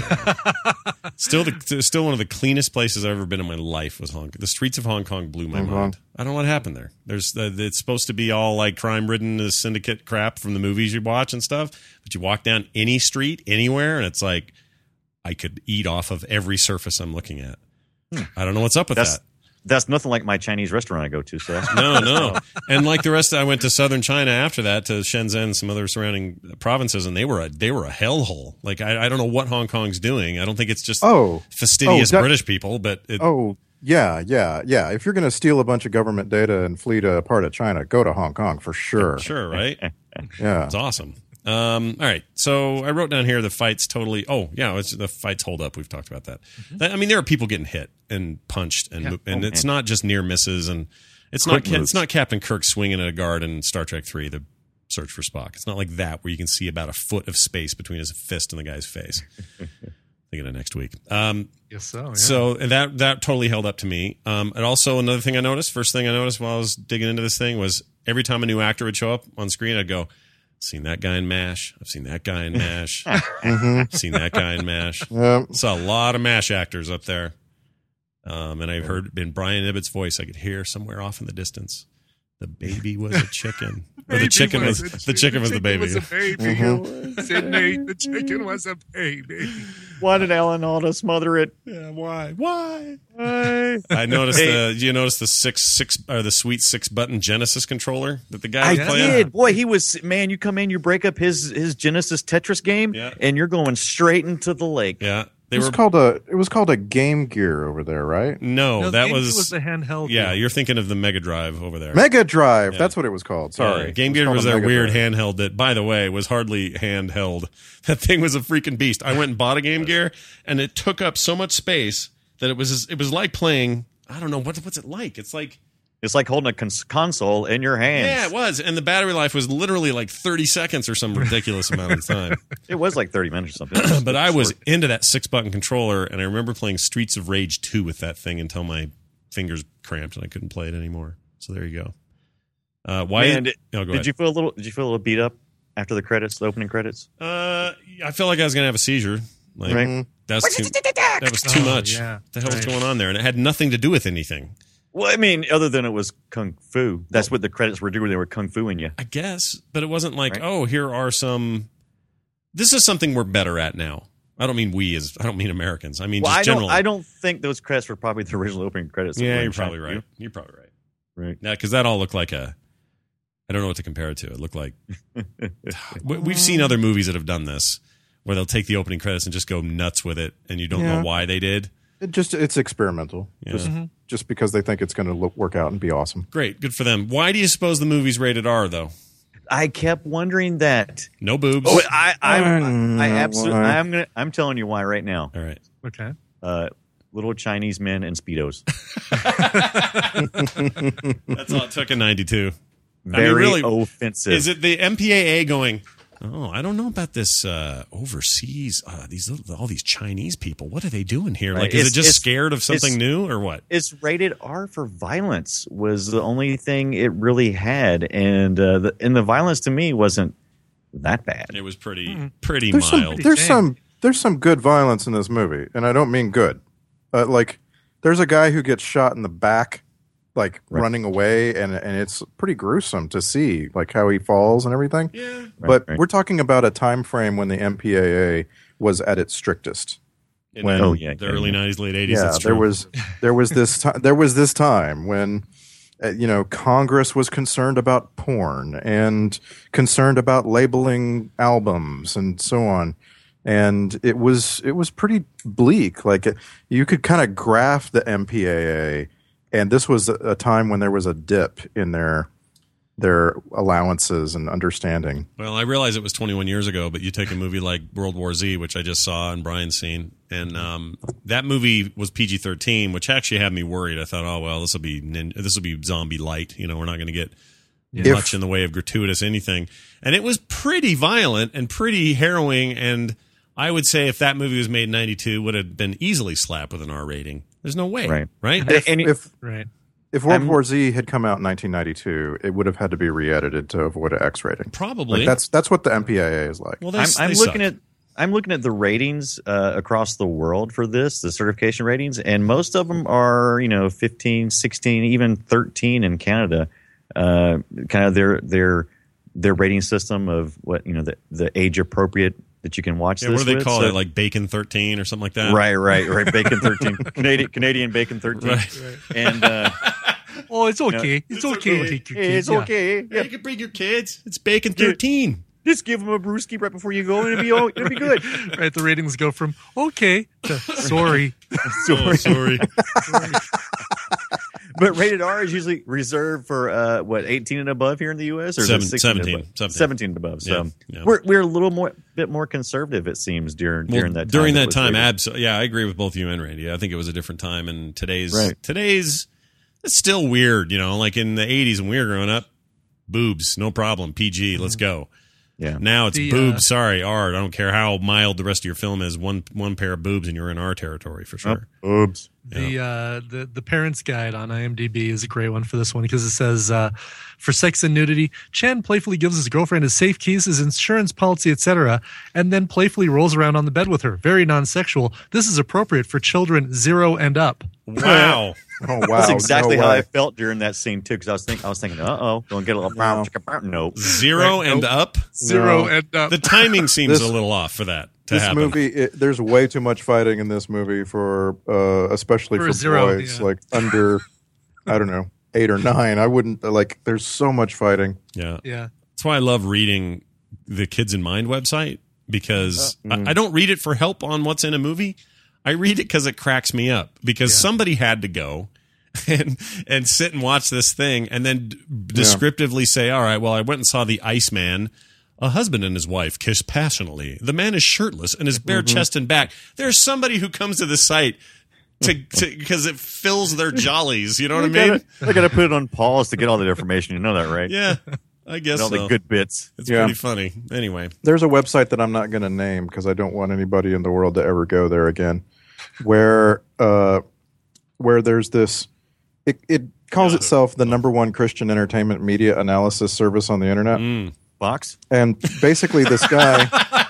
Still, the, still one of the cleanest places I've ever been in my life was Hong Kong. The streets of Hong Kong blew my Hong Kong. mind. I don't know what happened there. There's, uh, it's supposed to be all like crime-ridden, uh, syndicate crap from the movies you watch and stuff. But you walk down any street anywhere, and it's like I could eat off of every surface I'm looking at. I don't know what's up with That's that. that's nothing like my Chinese restaurant I go to. So that's No, no. And like the rest, I went to southern China after that, to Shenzhen, some other surrounding provinces, and they were a they were a hellhole. Like I, I don't know what Hong Kong's doing. I don't think it's just Oh, fastidious oh, that- British people, but it, Oh, yeah, yeah, yeah. If you're going to steal a bunch of government data and flee to a part of China, go to Hong Kong for sure. sure, right? Yeah. It's awesome. Um, all right, so I wrote down here the fights totally. Oh, yeah, it's, the fights hold up. We've talked about that. That- I mean, there are people getting hit and punched, and Yeah. and Oh, it's man. not just near misses and It's not. Quick moves. It's not Captain Kirk swinging at a guard in Star Trek three, The Search for Spock. It's not like that where you can see about a foot of space between his fist and the guy's face. Thinking of next week. Um, Yes, so. Yeah. So and that that totally held up to me. Um, and also another thing I noticed, first thing I noticed while I was digging into this thing was every time a new actor would show up on screen, I'd go, I've seen that guy in MASH. I've seen that guy in MASH. I've seen that guy in MASH. Yeah. Saw a lot of MASH actors up there. Um, and I heard in Brian Ibbott's voice, I could hear somewhere off in the distance, the baby was a chicken. Or the chicken was, was the chicken was the baby. was a baby. Sydney, the chicken was a baby. Why did Alan Alda smother it? Yeah, why? Why? Why? I noticed the. You noticed the six six or the sweet six button Genesis controller that the guy I was playing. did. Boy, he was man. You come in, you break up his his Genesis Tetris game, Yeah. and you're going straight into the lake. Yeah, they It was were. called a it was called a Game Gear over there, right? No, No, that the was. was the handheld. yeah, one. you're thinking of the Mega Drive over there. Mega Drive. Yeah. That's what it was called. Sorry. Yeah, Game It Gear called was a their Mega weird Drive. handheld that, by the way, was hardly handheld. That thing was a freaking beast. I went and bought a Game Gear, and it took up so much space that it was it was like playing. I don't know what what's it like. It's like. It's like holding a cons- console in your hands. Yeah, it was. And the battery life was literally like thirty seconds or some ridiculous amount of time. It was like thirty minutes or something. But I was into that six button controller, and I remember playing Streets of Rage two with that thing until my fingers cramped and I couldn't play it anymore. So there you go. Uh, why? Man, did, oh, go did ahead. you feel a little? Did you feel a little beat up after the credits, the opening credits? Uh, I felt like I was gonna have a seizure. Like Right. that's too, that was too Oh, much. yeah. What the hell was Right. going on there? And it had nothing to do with anything. Well, I mean, other than it was kung fu. That's what the credits were doing. They were kung fuing you. I guess, but it wasn't like, Right. oh, here are some. This is something we're better at now. I don't mean we as I don't mean Americans. I mean Well, just I don't. generally. I don't think those credits were probably the original opening credits. that Yeah, were in you're probably China. right. You're probably right. Right. Yeah, because that all looked like a. I don't know what to compare it to. It looked like We- we've seen other movies that have done this, where they'll take the opening credits and just go nuts with it, and you don't Yeah. know why they did. It just it's experimental. Yeah. Just just because they think it's going to look work out and be awesome. Great, good for them. Why do you suppose the movie's rated R though? I kept wondering that. No boobs. Oh, I, I, I, Mm, I absolutely. why? I'm gonna. I'm telling you why right now. All right. Okay. Uh, little Chinese men in speedos. That's all it took in ninety-two. Very really, offensive. Is it the M P A A going? Oh, I don't know about this uh, overseas. Uh, these all these Chinese people. What are they doing here? Right. Like, is It's- it just it's- scared of something it's- new or what? It's rated R for violence. Was the only thing it really had, and uh, the, and the violence to me wasn't that bad. It was pretty pretty There's some mild. there's Dang. some there's some good violence in this movie, and I don't mean good. Uh, like there's a guy who gets shot in the back, like Right. running away, and and it's pretty gruesome to see, like how he falls and everything. Yeah. But right. we're talking about a time frame when the M P A A was at its strictest. In When- the, Oh, yeah, the yeah, early yeah. nineties, late eighties. Yeah, that's there true. was there was this ti- there was this time when uh, you know Congress was concerned about porn and concerned about labeling albums and so on, and it was it was pretty bleak. Like it, you could kind of graph the M P A A, and this was a, a time when there was a dip in their their allowances and understanding. Well, I realize it was twenty-one years ago, but you take a movie like World War Z, which I just saw and Brian's seen, and um, that movie was P G thirteen, which actually had me worried. I thought, oh well, this will be nin- this will be zombie light. You know, we're not going to get If- much in the way of gratuitous anything, and it was pretty violent and pretty harrowing. And I would say if that movie was made in ninety-two, would have been easily slapped with an R rating. There's no way, Right. right? If And- if, Right. if World I'm- War Z had come out in nineteen ninety-two, it would have had to be re-edited to avoid an X rating. Probably. Like that's that's what the M P A A is like. well, they, I'm, I'm they looking suck. at I'm looking at the ratings uh, across the world for this, the certification ratings, and most of them are, you know, fifteen, sixteen, even thirteen in Canada. Uh, kind of their their their rating system of what, you know, the the age appropriate that you can watch Yeah, this what do they with. call So- it? Like Bacon thirteen or something like that? Right, right, right. Bacon thirteen, Canadian Canadian Bacon thirteen, Right. and uh, Oh, it's okay. It's, It's okay. okay. to take your hey, kids. it's okay. Yeah, Yeah, you can bring your kids. It's Bacon thirteen. just give them a brewski right before you go, and it'll be all, it'll be good. Yeah. Right. The ratings go from okay to sorry. Oh, sorry. But rated R is usually reserved for uh, what eighteen and above here in the U S, or is it Seven- sixteen and seventeen. above? seventeen. seventeen and above. So Yeah, yeah. we're we're a little more bit more conservative, it seems, during Well, during that time during it that was time, rated. abs- yeah, I agree with both you and Randy. I think it was a different time, and today's Right. today's it's still weird, you know, like in the eighties when we were growing up, boobs, no problem, P G, let's go. Yeah. Now it's The, boobs, uh, sorry, R. I don't care how mild the rest of your film is. One one pair of boobs and you're in our territory for sure. Oh, oops. The uh, the the parents' guide on IMDb is a great one for this one because it says uh, for sex and nudity, Chan playfully gives his girlfriend his safe keys, his insurance policy, et cetera, and then playfully rolls around on the bed with her. Very non-sexual. This is appropriate for children zero and up. Wow. Oh wow, That's exactly no how way. I felt during that scene too. Because I was thinking, I was thinking, uh oh, don't get a little No. nope. Zero Right, and nope. up. Zero No. and up. The timing seems This- a little off for that to This happen. movie, it, there's way too much fighting in this movie for, uh, especially For for, a zero, boys, yeah. like under, I don't know, eight or nine. I wouldn't like. There's so much fighting. Yeah. Yeah. That's why I love reading the Kids in Mind website because Uh, mm. I, I don't read it for help on what's in a movie. I read it because it cracks me up because Yeah. somebody had to go and and sit and watch this thing and then d- descriptively say, all right, well, I went and saw The Iceman. A husband and his wife kiss passionately. The man is shirtless and his bare Mm-hmm. chest and back. There's somebody who comes to the site to because it fills their jollies. You know what I They mean? gotta, they gotta put it on pause to get all the information. You know that, right? Yeah, I guess Get all so. the good bits. It's Yeah. pretty funny. Anyway, There's a website that I'm not going to name because I don't want anybody in the world to ever go there again. Where, uh, where there's this, it, it calls itself the number one Christian entertainment media analysis service on the internet. Mm. Box. And basically, this guy,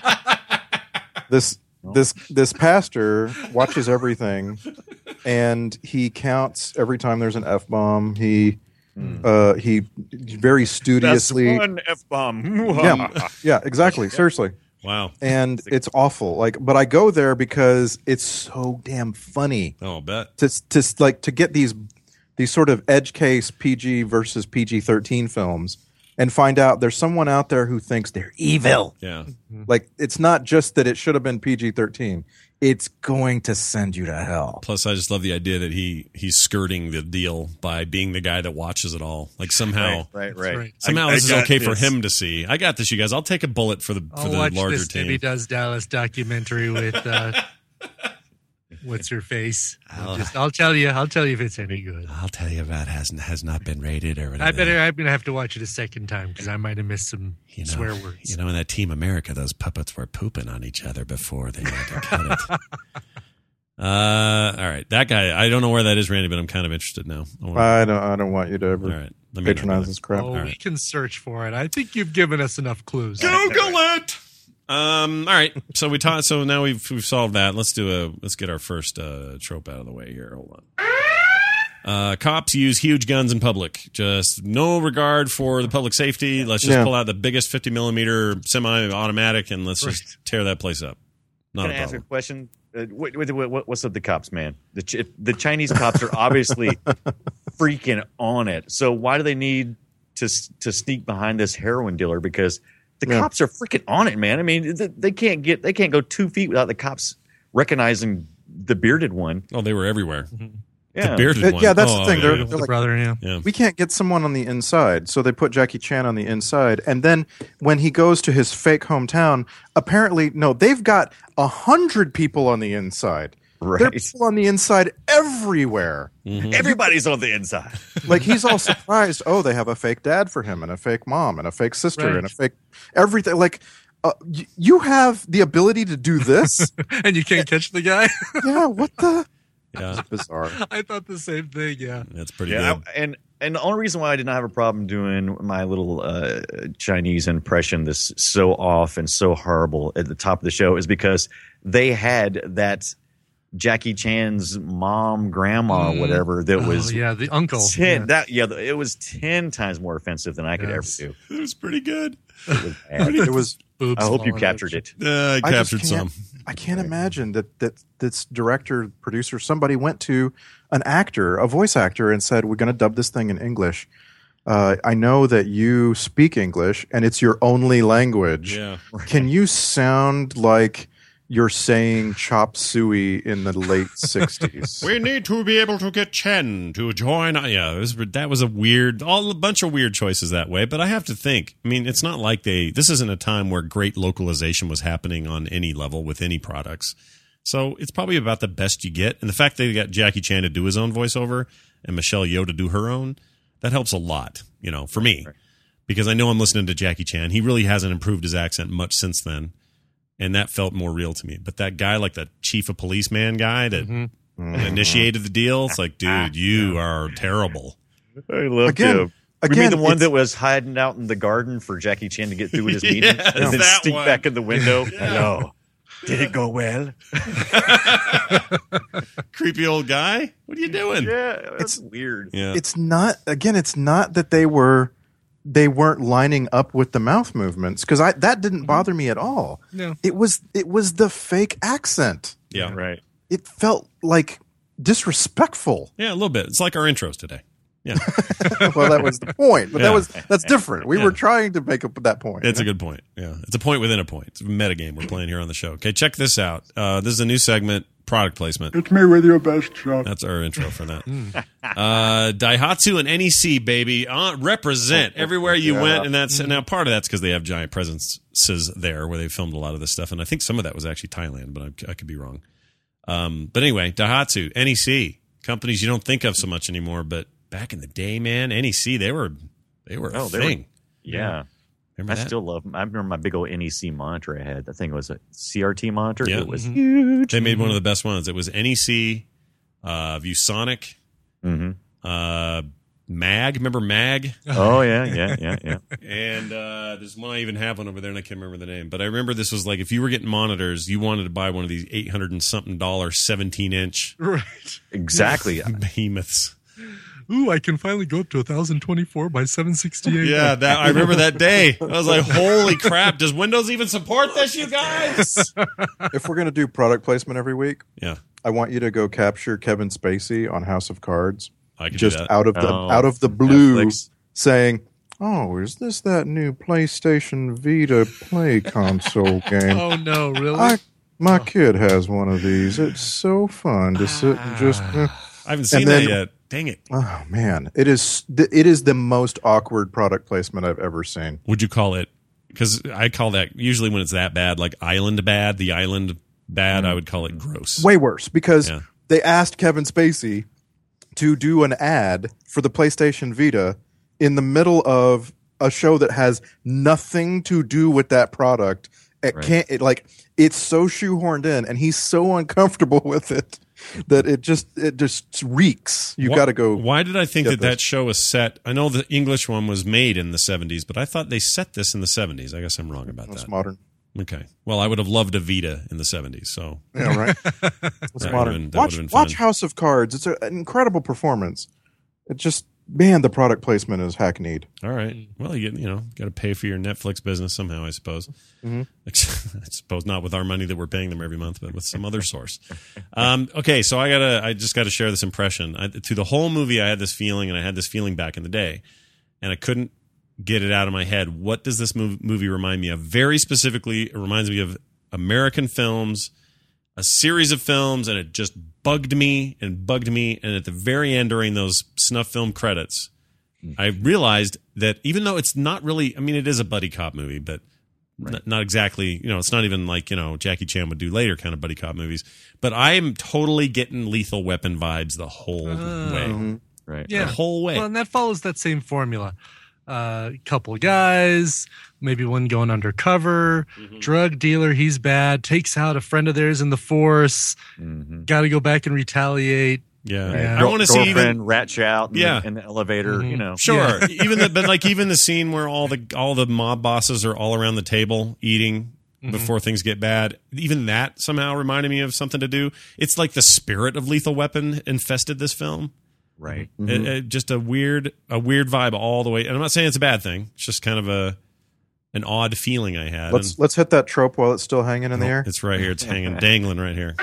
this this this pastor watches everything, and he counts every time there's an F bomb. He uh, he very studiously, F bomb. yeah, yeah, exactly, seriously. wow. And it's awful. Like, but I go there because it's so damn funny Oh, I'll bet. to to like to get these these sort of edge case P G versus P G thirteen films and find out there's someone out there who thinks they're evil. Yeah. Like, it's not just that it should have been P G thirteen. It's going to send you to hell. Plus, I just love the idea that he he's skirting the deal by being the guy that watches it all. Like somehow, Right, right. right. somehow I- this I is got okay for this. him to see. I got this, you guys. I'll take a bullet for the for I'll the watch larger this team. Debbie Does Dallas documentary with uh, what's her face. I'll, just, I'll tell you. I'll tell you if it's any good. I'll tell you about has has not been rated or I better. I'm gonna have to watch it a second time because I might have missed some you know, swear words. You know, in that Team America, those puppets were pooping on each other before they had to cut it. Uh, all right, that guy. I don't know where that is, Randy, but I'm kind of interested now. I wanna- I don't. I don't want you to ever all right, let me patronize this crap. oh, all we right. can search for it. I think you've given us enough clues. Google it. Um. All right. So we taught. So now we've we've solved that. Let's do a. Let's get our first uh, trope out of the way here. Hold on. Uh, cops use huge guns in public. Just no regard for the public safety. Let's just Yeah. pull out the biggest fifty millimeter semi-automatic and let's just tear that place up. Not Can a I ask a problem. question? Uh, what, what, what, what's up the cops, man? The Ch- the Chinese cops are obviously freaking on it. So why do they need to s- to sneak behind this heroin dealer? Because the Yeah. cops are freaking on it, man. I mean, th- they can't get they can't go two feet without the cops recognizing the bearded one. Oh, they were everywhere. Yeah. The bearded Uh, one. yeah, that's Oh, the thing. yeah, They're- yeah. they're The like, brother, yeah. Yeah. we can't get someone on the inside, so they put Jackie Chan on the inside. And then when he goes to his fake hometown, apparently, no, they've got a hundred people on the inside. There are Right. people on the inside everywhere. Everybody's on the inside. Like, he's all surprised. Oh, they have a fake dad for him, and a fake mom, and a fake sister, Right. and a fake everything. Like, uh, y- you have the ability to do this? And you can't catch the guy. Yeah, what the? Yeah, Bizarre. I thought the same thing. Yeah. that's pretty Yeah, good. I- and and the only reason why I did not have a problem doing my little uh, Chinese impression, this so off and so horrible at the top of the show, is because they had that Jackie Chan's mom, grandma, Mm. whatever that Oh, was yeah, the uncle. ten. Yeah. That yeah, it was ten times more offensive than I could Yes. ever do. It was pretty good. It was bad. It was. Boobs I hope you falling captured out. it. Uh, I I just captured can't- some. I can't imagine that that this director, producer, somebody went to an actor, a voice actor, and said, "We're going to dub this thing in English. Uh, I know that you speak English, and it's your only language. Yeah. Can you sound like you're saying chop suey in the late sixties?" We need to be able to get Chen to join. Yeah, it was, that was a weird, all a bunch of weird choices that way. But I have to think. I mean, it's not like they. This isn't a time where great localization was happening on any level with any products. So it's probably about the best you get. And the fact that they got Jackie Chan to do his own voiceover and Michelle Yeoh to do her own, that helps a lot, you know, for me. Right. Because I know I'm listening to Jackie Chan. He really hasn't improved his accent much since then. And that felt more real to me. But that guy, like the chief of police man guy that mm-hmm. initiated the deal, it's like, dude, you are terrible. I love again, you. Again, the one that was hiding out in the garden for Jackie Chan to get through with his meeting, yes, and then sneak one. back in the window. Yeah. Hello. Did it go well? Creepy old guy. What are you doing? Yeah, it's weird. Yeah. It's not, again, it's not that they were, they weren't lining up with the mouth movements, because I that didn't bother me at all. No. It was, it was the fake accent. Yeah. Right. It felt like disrespectful. Yeah, a little bit. It's like our intros today. Yeah. Well, that was the point, but Yeah. that was that's different. We Yeah. were trying to make up that point. It's a good point. Yeah. It's a point within a point. It's a metagame we're playing here on the show. Okay, check this out. Uh, this is a new segment, product placement. It's me with your best shot. That's our intro for that. uh, Daihatsu and N E C, baby. Uh, represent everywhere you Yeah. went. And that's now part of that's because they have giant presences there where they filmed a lot of this stuff. And I think some of that was actually Thailand, but I, I could be wrong. Um, but anyway, Daihatsu, N E C, companies you don't think of so much anymore, but back in the day, man, N E C, they were they were a Oh, they thing. were- Yeah. Remember I that? still love them. I remember my big old N E C monitor I had. I think it was a C R T monitor. Yeah. It was Mhm. huge. They made one of the best ones. It was N E C, uh, ViewSonic, Mm-hmm. uh, Mag. Remember Mag? Oh, yeah, yeah, yeah, yeah. And uh, there's one I even have one over there, and I can't remember the name. But I remember this was like if you were getting monitors, you wanted to buy one of these eight hundred and something dollar seventeen inch Right. Exactly. behemoths. Ooh, I can finally go up to ten twenty-four by seven sixty-eight. Yeah, that I remember that day. I was like, "Holy crap! Does Windows even support this, you guys?" If we're going to do product placement every week, Yeah, I want you to go capture Kevin Spacey on House of Cards, I could just do that. out of the Oh, out of the blue, Netflix. saying, "Oh, is this that new PlayStation Vita play console game? Oh no, really? I, my kid has one of these. It's so fun to sit and just." uh." I haven't seen And that then- yet. Dang it! Oh man, it is it is the most awkward product placement I've ever seen. Would you call it? Because I call that usually when it's that bad, like island bad. The island bad, I would call it gross. Way worse, because Yeah. they asked Kevin Spacey to do an ad for the PlayStation Vita in the middle of a show that has nothing to do with that product. It Right. can't it, like it's so shoehorned in, and he's so uncomfortable with it that it just it just reeks. You Wh- got to go. Why did I think get that that this. show was set? I know the English one was made in the seventies, but I thought they set this in the seventies. I guess I'm wrong about It's that. modern. Okay. Well, I would have loved a Vita in the seventies. So Yeah, right. It's That modern. would've been- that watch would've been watch fun. House of Cards. It's a, an incredible performance. It just man, the product placement is hackneyed. all right. Well, you get you know got to pay for your Netflix business somehow, I suppose. Mm-hmm. I suppose not with our money that we're paying them every month, but with some other source. Um, okay, so I gotta I just got to share this impression. I, through the whole movie, I had this feeling, and I had this feeling back in the day, and I couldn't get it out of my head. What does this mov- movie remind me of? Very specifically, it reminds me of American films, a series of films, and it just bugged me and bugged me. And at the very end, during those snuff film credits, I realized that even though it's not really, I mean, it is a buddy cop movie, but n- not exactly, you know, it's not even like, you know, Jackie Chan would do later kind of buddy cop movies. But I am totally getting Lethal Weapon vibes the whole way. Right. Yeah. The whole way. Well, and that follows that same formula. Uh, couple guys, maybe one going undercover, Mm-hmm. drug dealer, he's bad, takes out a friend of theirs in the force, Mm-hmm. got to go back and retaliate. Yeah. Yeah. I want to see even. Girlfriend rat you out in, Yeah. the, in the elevator, Mhm. you know. Sure, Yeah. even the, but like even the scene where all the all the mob bosses are all around the table eating before things get bad. Even that somehow reminded me of something to do. It's like the spirit of Lethal Weapon infested this film. Right. It- it- just a weird a weird vibe all the way. And I'm not saying it's a bad thing. It's just kind of a an odd feeling I had. Let's And- let's hit that trope while it's still hanging in the air. It's right here. It's hanging, dangling right here.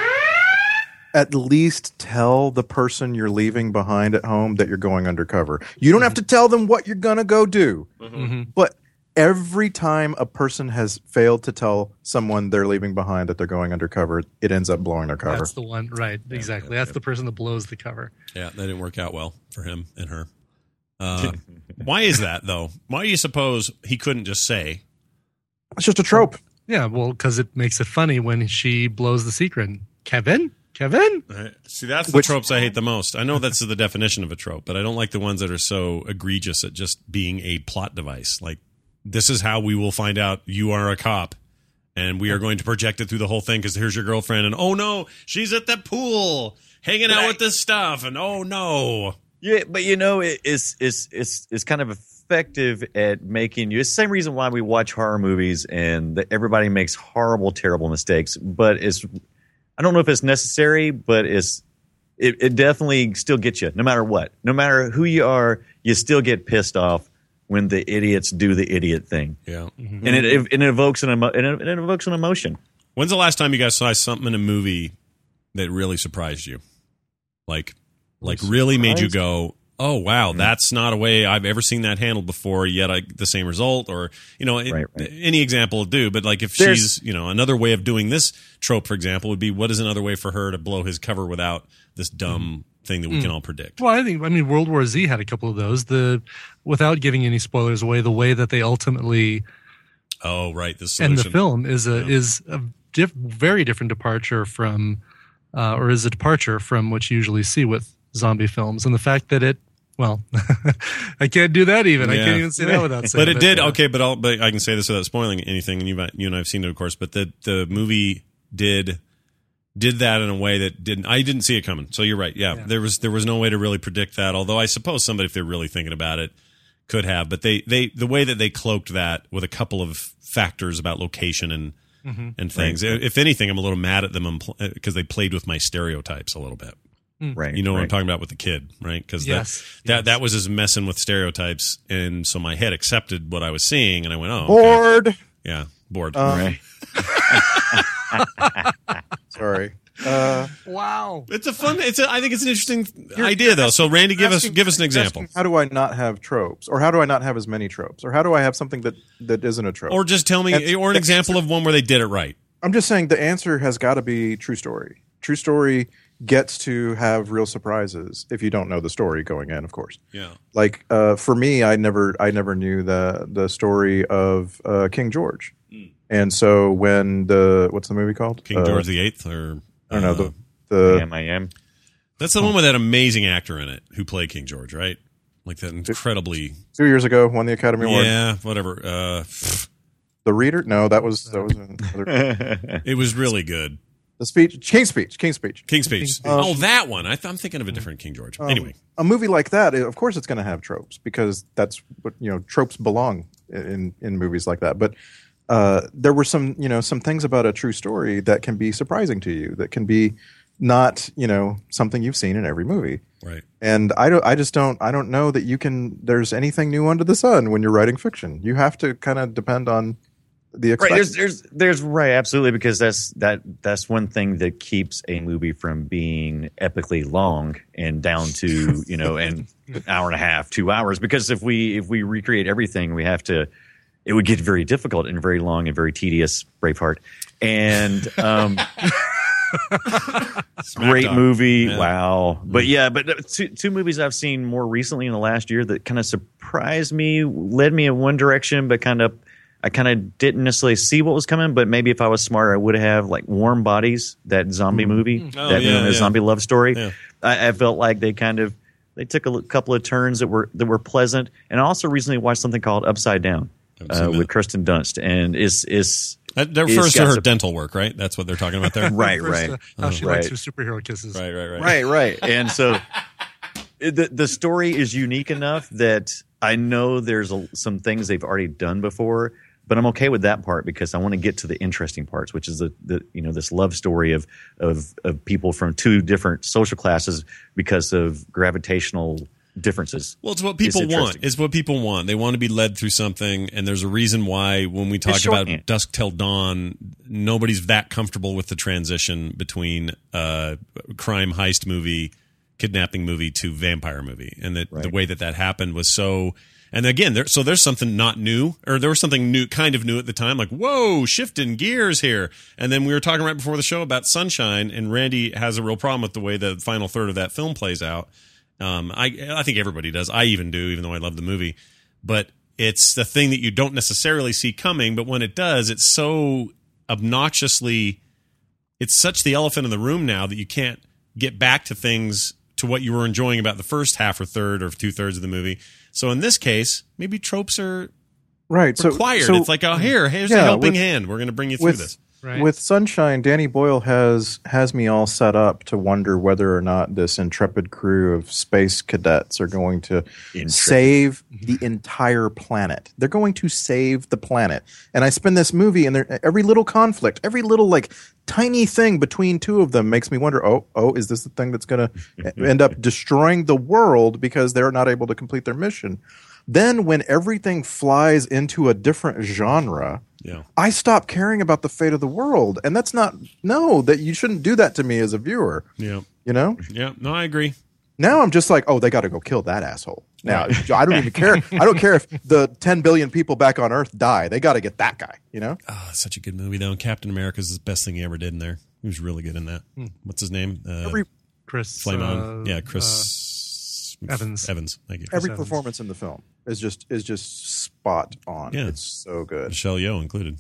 At least tell the person you're leaving behind at home that you're going undercover. You don't have to tell them what you're gonna go do. But every time a person has failed to tell someone they're leaving behind that they're going undercover, it ends up blowing their cover. That's the one, right? Exactly. That's the person that blows the cover. Yeah, that didn't work out well for him and her. Uh, why is that though? Why do you suppose he couldn't just say? It's just a trope. Yeah, well, because it makes it funny when she blows the secret. Kevin, Kevin? Right. See, that's the Which- tropes I hate the most. I know that's the definition of a trope, but I don't like the ones that are so egregious at just being a plot device. Like, this is how we will find out you are a cop, and we are going to project it through the whole thing because here's your girlfriend, and oh no, she's at the pool hanging out with this stuff, and oh no. Yeah, but you know, it, it's it's it's it's kind of effective at making you. It's the same reason why we watch horror movies and that everybody makes horrible, terrible mistakes. But it's, I don't know if it's necessary, but it's it, it definitely still gets you no matter what. No matter who you are, you still get pissed off when the idiots do the idiot thing. Yeah. And it, it, it evokes an emo- it, it evokes an emotion. When's the last time you guys saw something in a movie that really surprised you? Like, like really made you go, oh, wow, that's not a way I've ever seen that handled before, yet I, the same result, or, you know, it, Right, right. any example will do. But like if There's- she's, you know, another way of doing this trope, for example, would be what is another way for her to blow his cover without this dumb thing that we can all predict? Well, I think I mean World War Z had a couple of those. The without giving any spoilers away, the way that they ultimately Oh, right. The end solution. the film is a Yeah. is a diff, very different departure from, uh, or is a departure from what you usually see with zombie films, and the fact that it. Well, I can't do that even. I Yeah. can't even say that without saying. But it did yeah. okay. But I'll, but I can say this without spoiling anything. And you you and I've seen it, of course. But the the movie did did that in a way that didn't. I didn't see it coming. So you're right. Yeah, Yeah. there was there was no way to really predict that. Although I suppose somebody, if they're really thinking about it, could have. But they they the way that they cloaked that with a couple of factors about location and and things. If anything, I'm a little mad at them because they played with my stereotypes a little bit. Right. You know what right. I'm talking about with the kid, right? Because Yes, that, that yes. that was just messing with stereotypes, and so my head accepted what I was seeing, and I went, "Oh, okay. Bored. yeah, bored." Um, Right. Sorry. Uh, Wow. It's a fun. It's a. I think it's an interesting idea, though. So, Randy, give us asking- give us an asking, example, How do I not have tropes, or how do I not have as many tropes, or how do I have something that that isn't a trope? or just tell me, That's- or an that's- example of one where they did it right. I'm just saying the answer has got to be true story. True story gets to have real surprises if you don't know the story going in, of course. Yeah. Like uh, for me, I never I never knew the the story of uh, King George, and so when the what's the movie called? King Uh, George the Eighth, or I don't know uh, the the I am. I am. that's the one with that amazing actor in it who played King George, right? Like that incredibly, two years ago won the Academy Award. yeah, whatever. Uh, The Reader? No, that was that was another, it was really good. the speech. King's Speech. King's Speech. King's Speech. oh, that one. I th- I'm thinking of a different King George. Anyway, A movie like that, of course, it's going to have tropes because that's what you know. Tropes belong in in movies like that. But uh, there were some you know some things about a true story that can be surprising to you. That can be not you know something you've seen in every movie. right. And I don't. I just don't. I don't know that you can. There's anything new under the sun when you're writing fiction. You have to kind of depend on the Right, expected. there's, there's, there's, right, absolutely, because that's that, that's one thing that keeps a movie from being epically long and down to you know an hour and a half, two hours. Because if we if we recreate everything, we have to. It would get very difficult and very long and very tedious. Braveheart, and um, great Dog. movie. Yeah. Wow, but yeah, but two, two movies I've seen more recently in the last year that kind of surprised me, led me in one direction, but kind of. I kind of didn't necessarily see what was coming, but maybe if I was smarter, I would have like Warm Bodies, that zombie movie, Oh, that yeah, you know, the yeah. zombie love story. Yeah. I, I felt like they kind of they took a l- couple of turns that were that were pleasant, and I also recently watched something called Upside Down Haven't seen uh, that. with Kirsten Dunst, and is is That, that It's refers to got her some- dental work, right? That's what they're talking about there. right, First, right, uh, how she Right. likes her superhero kisses. right, right, right. right, right, and so it- the the story is unique enough that I know there's a, some things they've already done before. But I'm okay with that part because I want to get to the interesting parts, which is the, the you know this love story of, of of people from two different social classes because of gravitational differences. Well, it's what people It's want. interesting. It's what people want. They want to be led through something, and there's a reason why when we talk about shorthand. Dusk Till Dawn, nobody's that comfortable with the transition between uh, crime heist movie, kidnapping movie to vampire movie, and that the Right. way that that happened was so. And again, there, so there's something not new, or there was something new, kind of new at the time, like, whoa, shifting gears here. And then we were talking right before the show about Sunshine, and Randy has a real problem with the way the final third of that film plays out. Um, I, I think everybody does. I even do, even though I love the movie. But it's the thing that you don't necessarily see coming, but when it does, it's so obnoxiously it's such the elephant in the room now that you can't get back to things to what you were enjoying about the first half or third or two thirds of the movie. So in this case, maybe tropes are right. required. So, so it's like, oh, here, here's yeah, a helping with, hand. We're going to bring you through with, this. Right. With Sunshine, Danny Boyle has has me all set up to wonder whether or not this intrepid crew of space cadets are going to Intrepid. save the entire planet. They're going to save the planet. And I spend this movie, and there, every little conflict, every little like tiny thing between two of them makes me wonder, oh, oh, is this the thing that's going to end up destroying the world because they're not able to complete their mission? Then when everything flies into a different genre, Yeah. I stop caring about the fate of the world. And that's not, no, that you shouldn't do that to me as a viewer. Yeah. You know? Yeah. No, I agree. Now I'm just like, oh, they got to go kill that asshole. Now, I don't even care. I don't care if the ten billion people back on Earth die. They got to get that guy, you know? Oh, it's such a good movie, though. And Captain America's the best thing he ever did in there. He was really good in that. What's his name? Uh, Every Chris Flame uh, on. Yeah, Chris uh, Evans. Evans. Thank you. every Evans. performance in the film is just is just spot on. Yeah. It's so good. Michelle Yeoh included.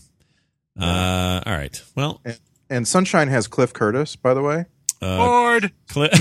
Uh, all right. Well, And, and Sunshine has Cliff Curtis, by the way. uh, Bored. Cli-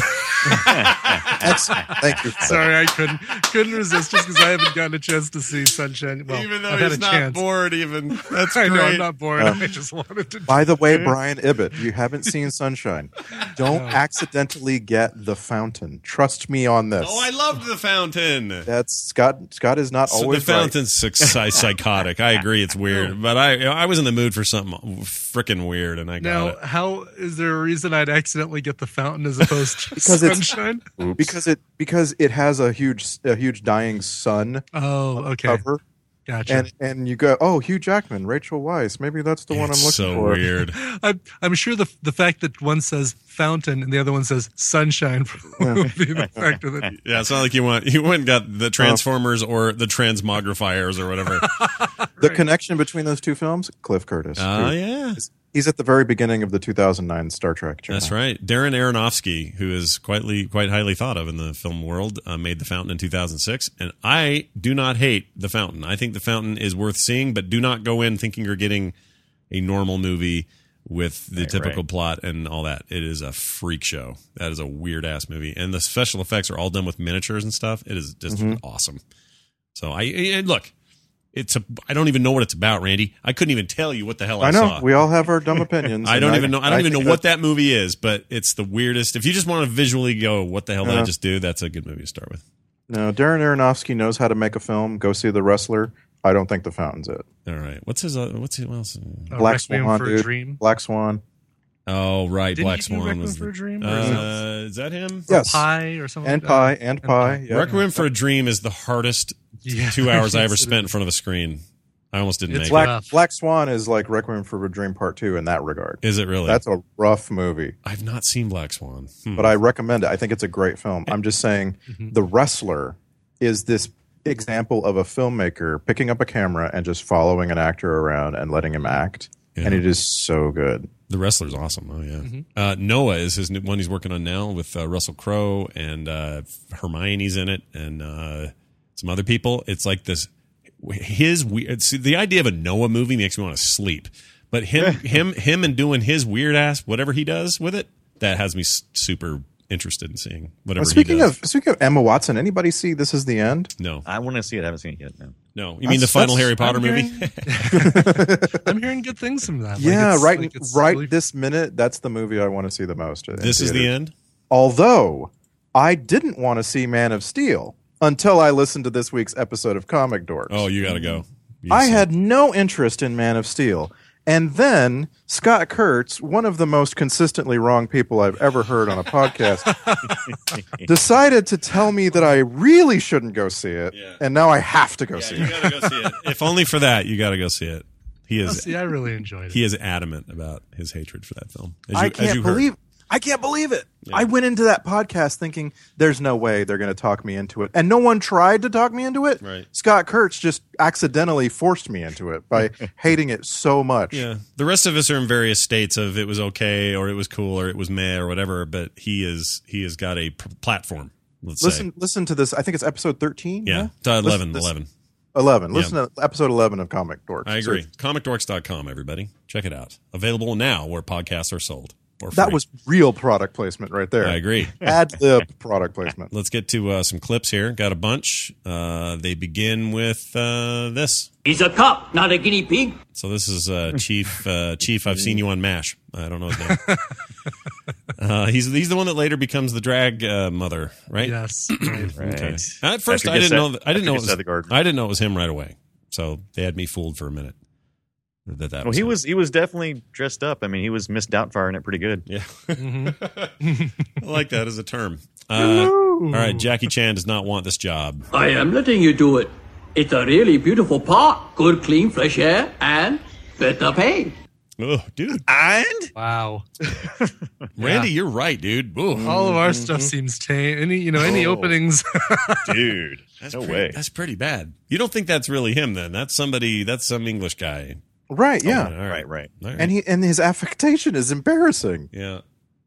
Excellent. Thank you. Sorry, I couldn't couldn't resist just because I haven't gotten a chance to see Sunshine. Well, even though I've had he's a not chance. bored, even that's I great. know I'm not bored. I just wanted to. By the way, Brian Ibbett, you haven't seen Sunshine. Don't accidentally get The Fountain. Trust me on this. Oh, I loved The Fountain. That's Scott. Scott is not So always the right. Fountain's psy- psychotic. I agree, it's weird, but I I was in the mood for something freaking weird, and I got Now, it. how is there a reason I'd accidentally get The Fountain as opposed to Because it's- Sunshine? because it because it has a huge a huge dying sun Oh, okay, cover, gotcha. and and you go, oh, Hugh Jackman, Rachel Weisz, maybe that's the one I'm It's looking so for. weird. I'm, I'm sure the the fact that one says Fountain and the other one says Sunshine will be the factor that. Yeah, it's not like you want you went and got the Transformers or the Transmogrifiers or whatever. The connection between those two films, Cliff Curtis. Oh who- yeah, He's at the very beginning of the two thousand nine Star Trek. Journal. that's right. Darren Aronofsky, who is quite quite highly thought of in the film world, uh, made The Fountain in two thousand six, and I do not hate The Fountain. I think The Fountain is worth seeing, but do not go in thinking you're getting a normal movie with the Right, typical right. plot and all that. It is a freak show. That is a weird ass movie, and the special effects are all done with miniatures and stuff. It is just Mm-hmm. awesome. So I, I look. It's a. I don't even know what it's about, Randy. I couldn't even tell you what the hell I, I know saw. we all have our dumb opinions. I and don't even know. I don't even know think what that movie is, but it's the weirdest. If you just want to visually go, what the hell did I Yeah. just do? That's a good movie to start with. No, Darren Aronofsky knows how to make a film. Go see The Wrestler. I don't think The Fountain's it. All right. What's his? Uh, what's his? What else? Uh, Black Requiem Swan, for a dude. Dream. Black Swan. Oh, right. Didn't Black he do Swan Requiem was. for the- a Dream, or is Uh, is that him? Yes. Pie or something. And like Pie. that? And Pie. Yeah. Requiem for a Dream is the hardest Yeah. two hours I ever Yes, it spent in front of a screen. I almost didn't It's make Black- it. Black, Black Swan is like Requiem for a Dream Part Two in that regard. Is it really? That's a rough movie, I've not seen Black Swan. Hmm. but I recommend it. I think it's a great film. I'm just saying, Mm-hmm. The Wrestler is this example of a filmmaker picking up a camera and just following an actor around and letting him act, Yeah. and it is so good. The Wrestler's awesome. Oh yeah. Mm-hmm. Uh, Noah is his new, one he's working on now with uh, Russell Crowe and uh, Hermione's in it and uh, some other people. It's like this. His weird. See, the idea of a Noah movie makes me want to sleep. But him, him, him, and doing his weird ass whatever he does with it, that has me s- super interested in seeing whatever Well, speaking he does. of speaking of Emma Watson, anybody see This Is the End? no, I want to see it. I haven't seen it yet. No. no. You mean the That's- final that's- Harry Potter I'm movie? hearing- I'm hearing good things from that. Like, Yeah, it's- right. like, it's right really- this minute, that's the movie I want to see the most. in This is the theaters. end. Although I didn't want to see Man of Steel until I listened to this week's episode of Comic Dorks. Oh, you got to go. You I see- had no interest in Man of Steel. And then Scott Kurtz, one of the most consistently wrong people I've ever heard on a podcast, decided to tell me that I really shouldn't go see it. Yeah. And now I have to go Yeah, see you it. got to go see it. If only for that, you got to go see it. He Oh, is. see, I really enjoyed it. He is adamant about his hatred for that film. As you, I as can't you heard. believe I can't believe it. I went into that podcast thinking there's no way they're going to talk me into it. And no one tried to talk me into it. Right. Scott Kurtz just accidentally forced me into it by hating it so much. Yeah, the rest of us are in various states of it was okay or it was cool or it was meh or whatever. But he is he has got a p- platform. Let's Listen say, listen to this. I think it's episode thirteen. yeah, huh? uh, Listen eleven, to this- eleven. eleven. Listen to episode eleven of Comic Dorks. I agree. So- comic dorks dot com, everybody, check it out. Available now where podcasts are sold. for free. That was real product placement right there. I agree. Ad lib product placement. Let's get to uh, some clips here. Got a bunch. Uh, they begin with uh, this. He's a cop, not a guinea pig. So this is uh, Chief. Uh, Chief, I've seen you on MASH. I don't know his name. uh, he's he's the one that later becomes the drag uh, mother, right? Yes. Right. Right. Okay. At first, After I didn't Seth- know. That, I didn't know. It after was, Seth Gardner. I didn't know it was him right away. So they had me fooled for a minute. That that Well, he him. was he was definitely dressed up. I mean, he was Miss Doubtfire in it pretty good. Yeah. I like that as a term. Uh, all right, Jackie Chan does not want this job. I am letting you do it. It's a really beautiful park, good clean fresh air, and better pay. Oh, dude. And Wow. Randy, you're right, dude. Ooh. All of our stuff seems tame. Any, you know, any Oh. openings. Dude, That's no pretty, way. That's pretty bad. You don't think that's really him then? That's somebody, that's some English guy. Right, yeah. All Right, right. All right. And he and his affectation is embarrassing. yeah.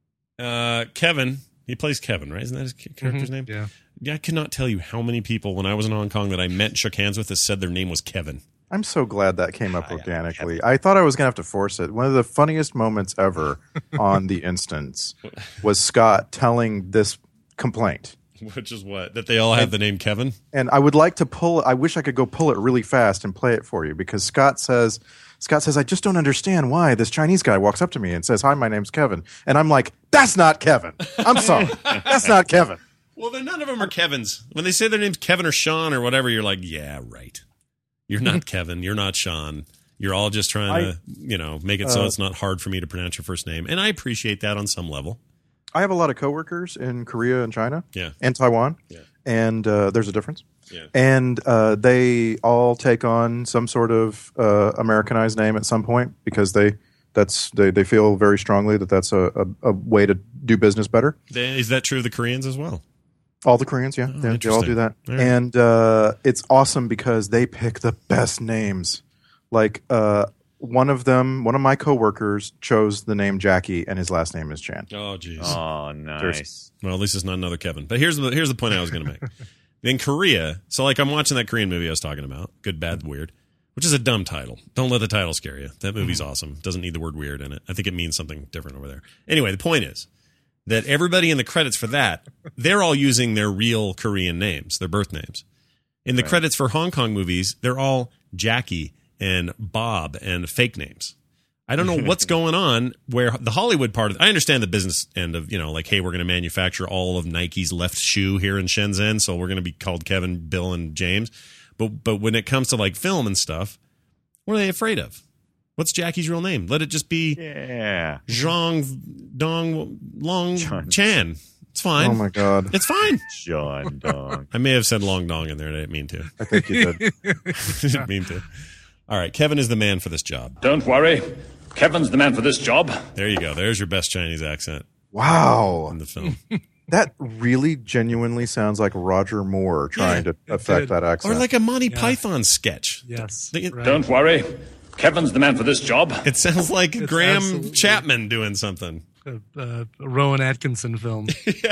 Uh, Kevin, he plays Kevin, right? Isn't that his ca- character's name? Yeah. Yeah, I cannot tell you how many people when I was in Hong Kong that I met and shook hands with that said their name was Kevin. I'm so glad that came up organically. I thought I was going to have to force it. One of the funniest moments ever on The Instance was Scott telling this complaint. Which is what? That they all have the name Kevin? And I would like to pull it. I wish I could go pull it really fast and play it for you because Scott says, Scott says, I just don't understand why this Chinese guy walks up to me and says, hi, my name's Kevin. And I'm like, that's not Kevin. I'm sorry. That's not Kevin. Well, then none of them are Kevins. When they say their name's Kevin or Sean or whatever, you're like, yeah, right. You're not Kevin. You're not Sean. You're all just trying I- to, you know, make it so Uh, it's not hard for me to pronounce your first name. And I appreciate that on some level. I have a lot of coworkers in Korea and China Yeah. and Taiwan. Yeah. And uh, there's a difference. Yeah. And uh, they all take on some sort of uh, Americanized name at some point because they that's they, they feel very strongly that that's a, a, a way to do business better. Is that true of the Koreans as well? All the Koreans, yeah, they, they all interesting. do that, All right. and uh, it's awesome because they pick the best names. Like uh, one of them, one of my coworkers chose the name Jackie, and his last name is Chan. Oh, jeez. Oh, nice. Well, at least it's not another Kevin. But here's the here's the point I was going to make. In Korea, so like I'm watching that Korean movie I was talking about, Good, Bad, Weird, which is a dumb title. Don't let the title scare you. That movie's awesome. Doesn't need the word weird in it. I think it means something different over there. Anyway, the point is that everybody in the credits for that, they're all using their real Korean names, their birth names. In the credits for Hong Kong movies, they're all Jackie and Bob and fake names. I don't know what's going on where the Hollywood part of I understand the business end of, you know, like, hey, we're going to manufacture all of Nike's left shoe here in Shenzhen, so we're going to be called Kevin, Bill, and James. But but when it comes to like film and stuff, what are they afraid of? What's Jackie's real name? Let it just be Yeah. Zhang Dong Long John. Chan. It's fine. Oh my god, It's fine. John Dong. I may have said Long Dong in there. I didn't mean to. I think you did. I didn't mean to. All right, Kevin is the man for this job. Don't worry. Kevin's the man for this job. There you go. There's your best Chinese accent Wow, in the film. that really genuinely sounds like Roger Moore trying Yeah, to affect did. that accent. Or like a Monty Python sketch. Yes. The- right. Don't worry. Kevin's the man for this job. It sounds like Graham absolutely- Chapman doing something. A, a Rowan Atkinson film.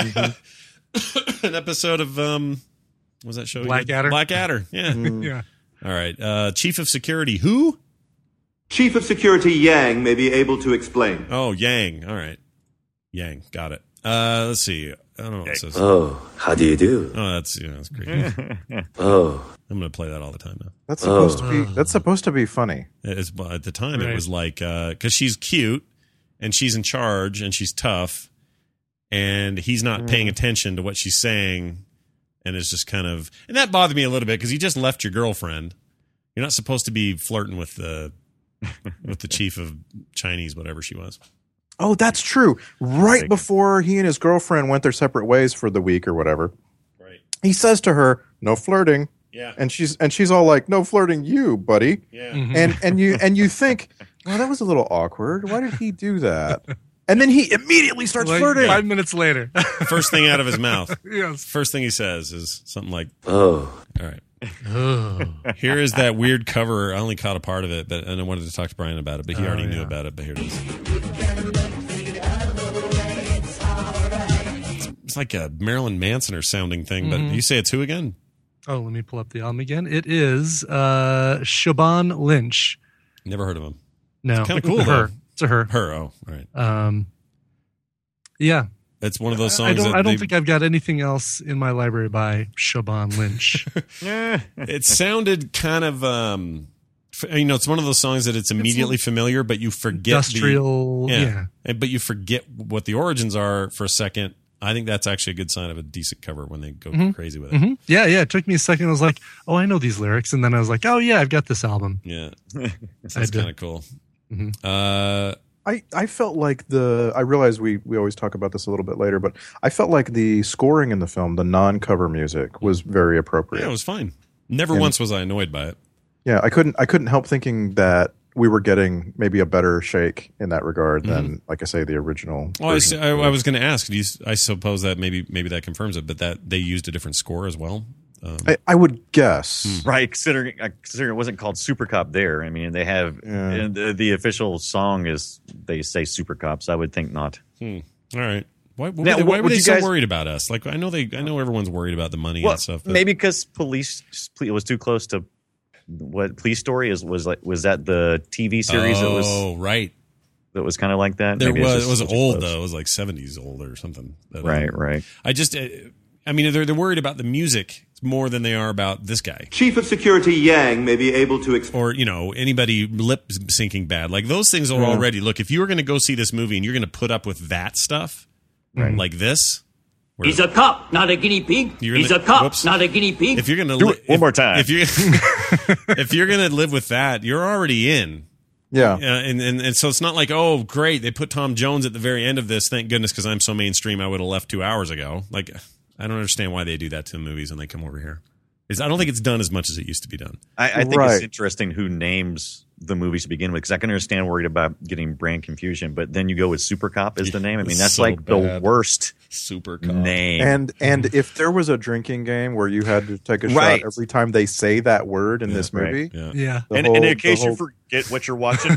An episode of um, what was that show? again? Blackadder? Blackadder. Yeah. Yeah. All right. Uh, Chief of Security. Who? Chief of Security Yang may be able to explain. Oh, Yang. All right. Yang. Got it. Uh, let's see. I don't know what it says. Oh, how do you do? Oh, that's yeah, that's great. Oh, I'm gonna play that all the time now. That's supposed to be. That's supposed to be funny. It's, at the time, it Right. was like because she's cute and she's in charge and she's tough, and he's not paying attention to what she's saying, and is just kind of and that bothered me a little bit because you just left your girlfriend. You're not supposed to be flirting with the with the chief of Chinese, whatever she was. Oh, that's true. Right before he and his girlfriend went their separate ways for the week or whatever, Right. he says to her, "No flirting," Yeah. and she's and she's all like, "No flirting, you buddy." Yeah. And and you and you think, "Well, that was a little awkward. Why did he do that?" And then he immediately starts Like flirting. five minutes later. First thing out of his mouth. Yes. First thing he says is something like, oh. all right. Here is that weird cover. I only caught a part of it, but and I wanted to talk to Brian about it, but he Oh, already knew yeah. about it. But here it is. It's, it's like a Marilyn Manson or sounding thing, but Mm-hmm. you say it's who again? Oh, let me pull up the album again. It is uh, Siobhan Lynch. Never heard of him. No, It's kinda cool, her. though. It's a her. Her. Oh, all right. Um, Yeah. It's one of those I songs don't, that I don't they- think I've got anything else in my library by Siobhan Lynch. it sounded kind of, um, f- you know, it's one of those songs that it's immediately familiar, but you forget Industrial, the, yeah. And- But you forget what the origins are for a second. I think that's actually a good sign of a decent cover when they go Mhm. crazy with it. Mhm. Yeah, yeah. It took me a second. I was like, oh, I know these lyrics. And then I was like, oh, yeah, I've got this album. Yeah. I That's did. kind of cool. Mhm. Uh, I, I felt like the I realize we, we always talk about this a little bit later, but I felt like the scoring in the film, the non-cover music, was very appropriate. yeah, it was fine. Never And- once was I annoyed by it. Yeah, I couldn't I couldn't help thinking that we were getting maybe a better shake in that regard than, like I say, the original. Well, I, s- version. I- I was going to ask. Do you, s- I suppose that maybe maybe that confirms it, but that they used a different score as well. Um, I, I would guess. Right, considering uh, considering it wasn't called Super Cop there. I mean, they have Yeah. and the, the official song is they say Super Cops. I would think not. hmm. All right. Why, why Now, were they, what why were would they you so guys- worried about us? Like I know they, I know everyone's worried about the money Well, and stuff. But maybe because police it was too close to what Police Story is was like. Was that the T V series? that was Oh, right. that was kind of like that. There Maybe it's was just it was too old close. though. It was like seventies old or something. But, Right, um, right. I just, uh, I mean, they're they're worried about the music more than they are about this guy. Chief of Security Yang may be able to explain. Or, you know, anybody lip syncing bad. Like those things are Yeah. already, look, if you were going to go see this movie and you're going to put up with that stuff, like this, where- He's a cop, not a guinea pig. You're He's gonna- a cop, whoops. not a guinea pig. if you're going to Do it one more time. If you're if you're going to live with that, you're already in. Yeah. Uh, and, and and so it's not like, oh, great, they put Tom Jones at the very end of this. Thank goodness, because I'm so mainstream, I would have left two hours ago. Like, I don't understand why they do that to movies when they come over here. It's, I don't think it's done as much as it used to be done. I, I think Right. it's interesting who names the movies to begin with because I can understand worried about getting brand confusion, but then you go with Super Cop as the name. I mean, that's So like the bad. worst Super cop. name. And and if there was a drinking game where you had to take a Right. shot every time they say that word in this right. movie, Yeah. Yeah. the and, whole- and in the case you whole- forget what you're watching,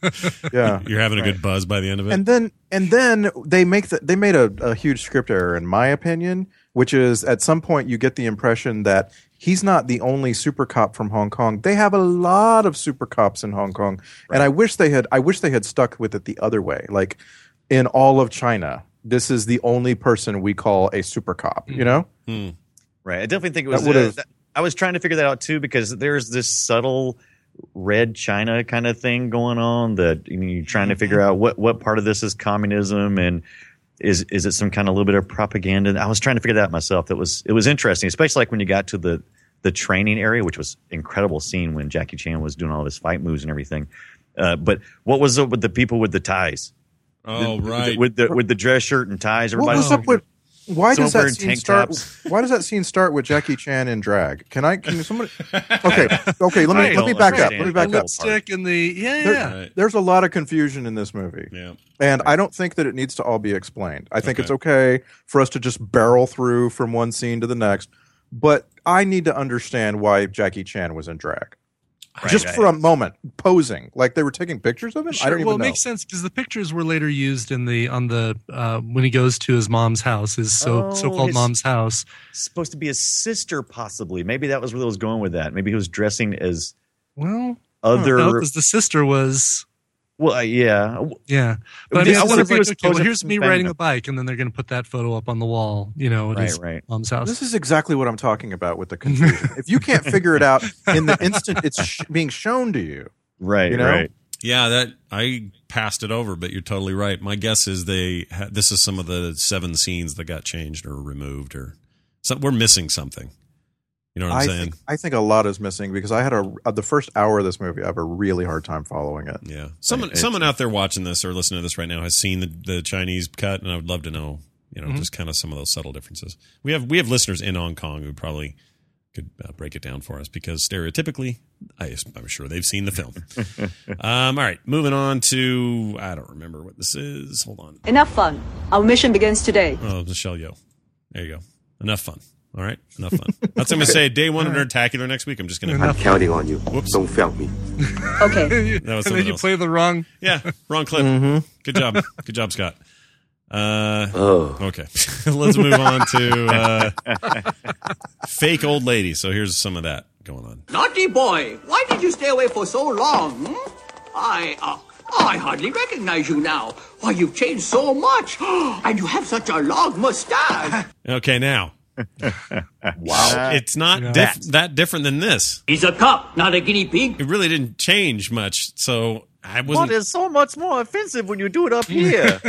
yeah. You're having a good buzz by the end of it. And then and then they make the, they made a, a huge script error in my opinion, which is at some point you get the impression that he's not the only super cop from Hong Kong. They have a lot of super cops in Hong Kong, and I wish they had I wish they had stuck with it the other way. Like in all of China, this is the only person we call a super cop. You know? right? I definitely think it was. That would've- uh, that- I was trying to figure that out too because there's this subtle red China kind of thing going on that you know, you're trying to figure out what what part of this is communism and is is it some kind of little bit of propaganda. I was trying to figure that out myself. That was it was interesting, especially like when you got to the the training area, which was incredible scene when Jackie Chan was doing all his fight moves and everything. Uh, but what was up with the people with the ties? oh, The- right. with the with the dress shirt and ties. What Everybody was up with? Why Some does that wearing scene tank start? tops. Why does that scene start with Jackie Chan in drag? Can I? Can somebody? Okay, okay. Let me I let me don't back up. understand Let me that back whole up. Lipstick and the yeah, There- yeah. Right. There's a lot of confusion in this movie. Yeah. And I don't think that it needs to all be explained. I think Okay. it's okay for us to just barrel through from one scene to the next. But I need to understand why Jackie Chan was in drag. just right. for a moment, posing. Like they were taking pictures of him? I don't even well, it know. makes sense because the pictures were later used in the on the uh, when he goes to his mom's house, his so Oh, so-called his- mom's house. supposed to be his sister, possibly. Maybe that was where I was going with that. Maybe he was dressing as Well, other. no, because the sister was well, uh, yeah. yeah. But I Did- mean, I it's wonder if he like, was okay, well, posing here's for me some riding fandom. a bike, and then they're going to put that photo up on the wall, you know, at Right, his right. mom's house. This is exactly what I'm talking about with the confusion. If you can't figure it out in the instant it's sh- being shown to you, Right, you know? right. Yeah, that I passed it over, but you're totally right. My guess is they ha- this is some of the seven scenes that got changed or removed, or some, we're missing something. You know what I'm I saying? think I think a lot is missing because I had a uh, the first hour of this movie I have a really hard time following it. Yeah, someone It's- someone out there watching this or listening to this right now has seen the, the Chinese cut, and I would love to know, you know, Mhm. just kind of some of those subtle differences. We have we have listeners in Hong Kong who probably could uh, break it down for us because stereotypically, I, I'm sure they've seen the film. um, all right, moving on to I don't remember what this is. Hold on. Enough fun. Our mission begins today. Oh, Michelle Yeoh. There you go. Enough fun. All right, enough fun. That's what I'm going to say. Day one of Nerdtacular next week. I'm just going I'm to. counting on you. Whoops. Don't fail me. Okay. That was and then someone you else. play the wrong. Yeah, wrong clip. Good job. Good job, Scott. Uh, Oh. okay. Let's move on to uh, fake old lady. So here's some of that going on. Naughty boy, why did you stay away for so long? Hmm? I, uh, I hardly recognize you now. Why, you've changed so much. And you have such a long mustache. Okay, now. Wow. It's not Yeah. diff- that different than this. He's a cop, not a guinea pig. It really didn't change much, so I wasn't. What is so much more offensive when you do it up here?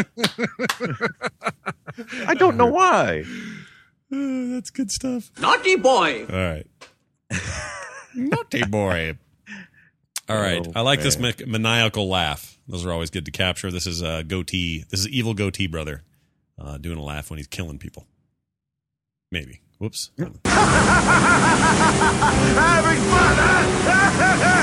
I don't know why. Uh, that's good stuff. Naughty boy. All right. Naughty boy. All right. Oh, I like this man. ma- maniacal laugh. Those are always good to capture. This is uh, Goatee. This is Evil Goatee Brother uh, doing a laugh when he's killing people. Maybe. Whoops. Having fun,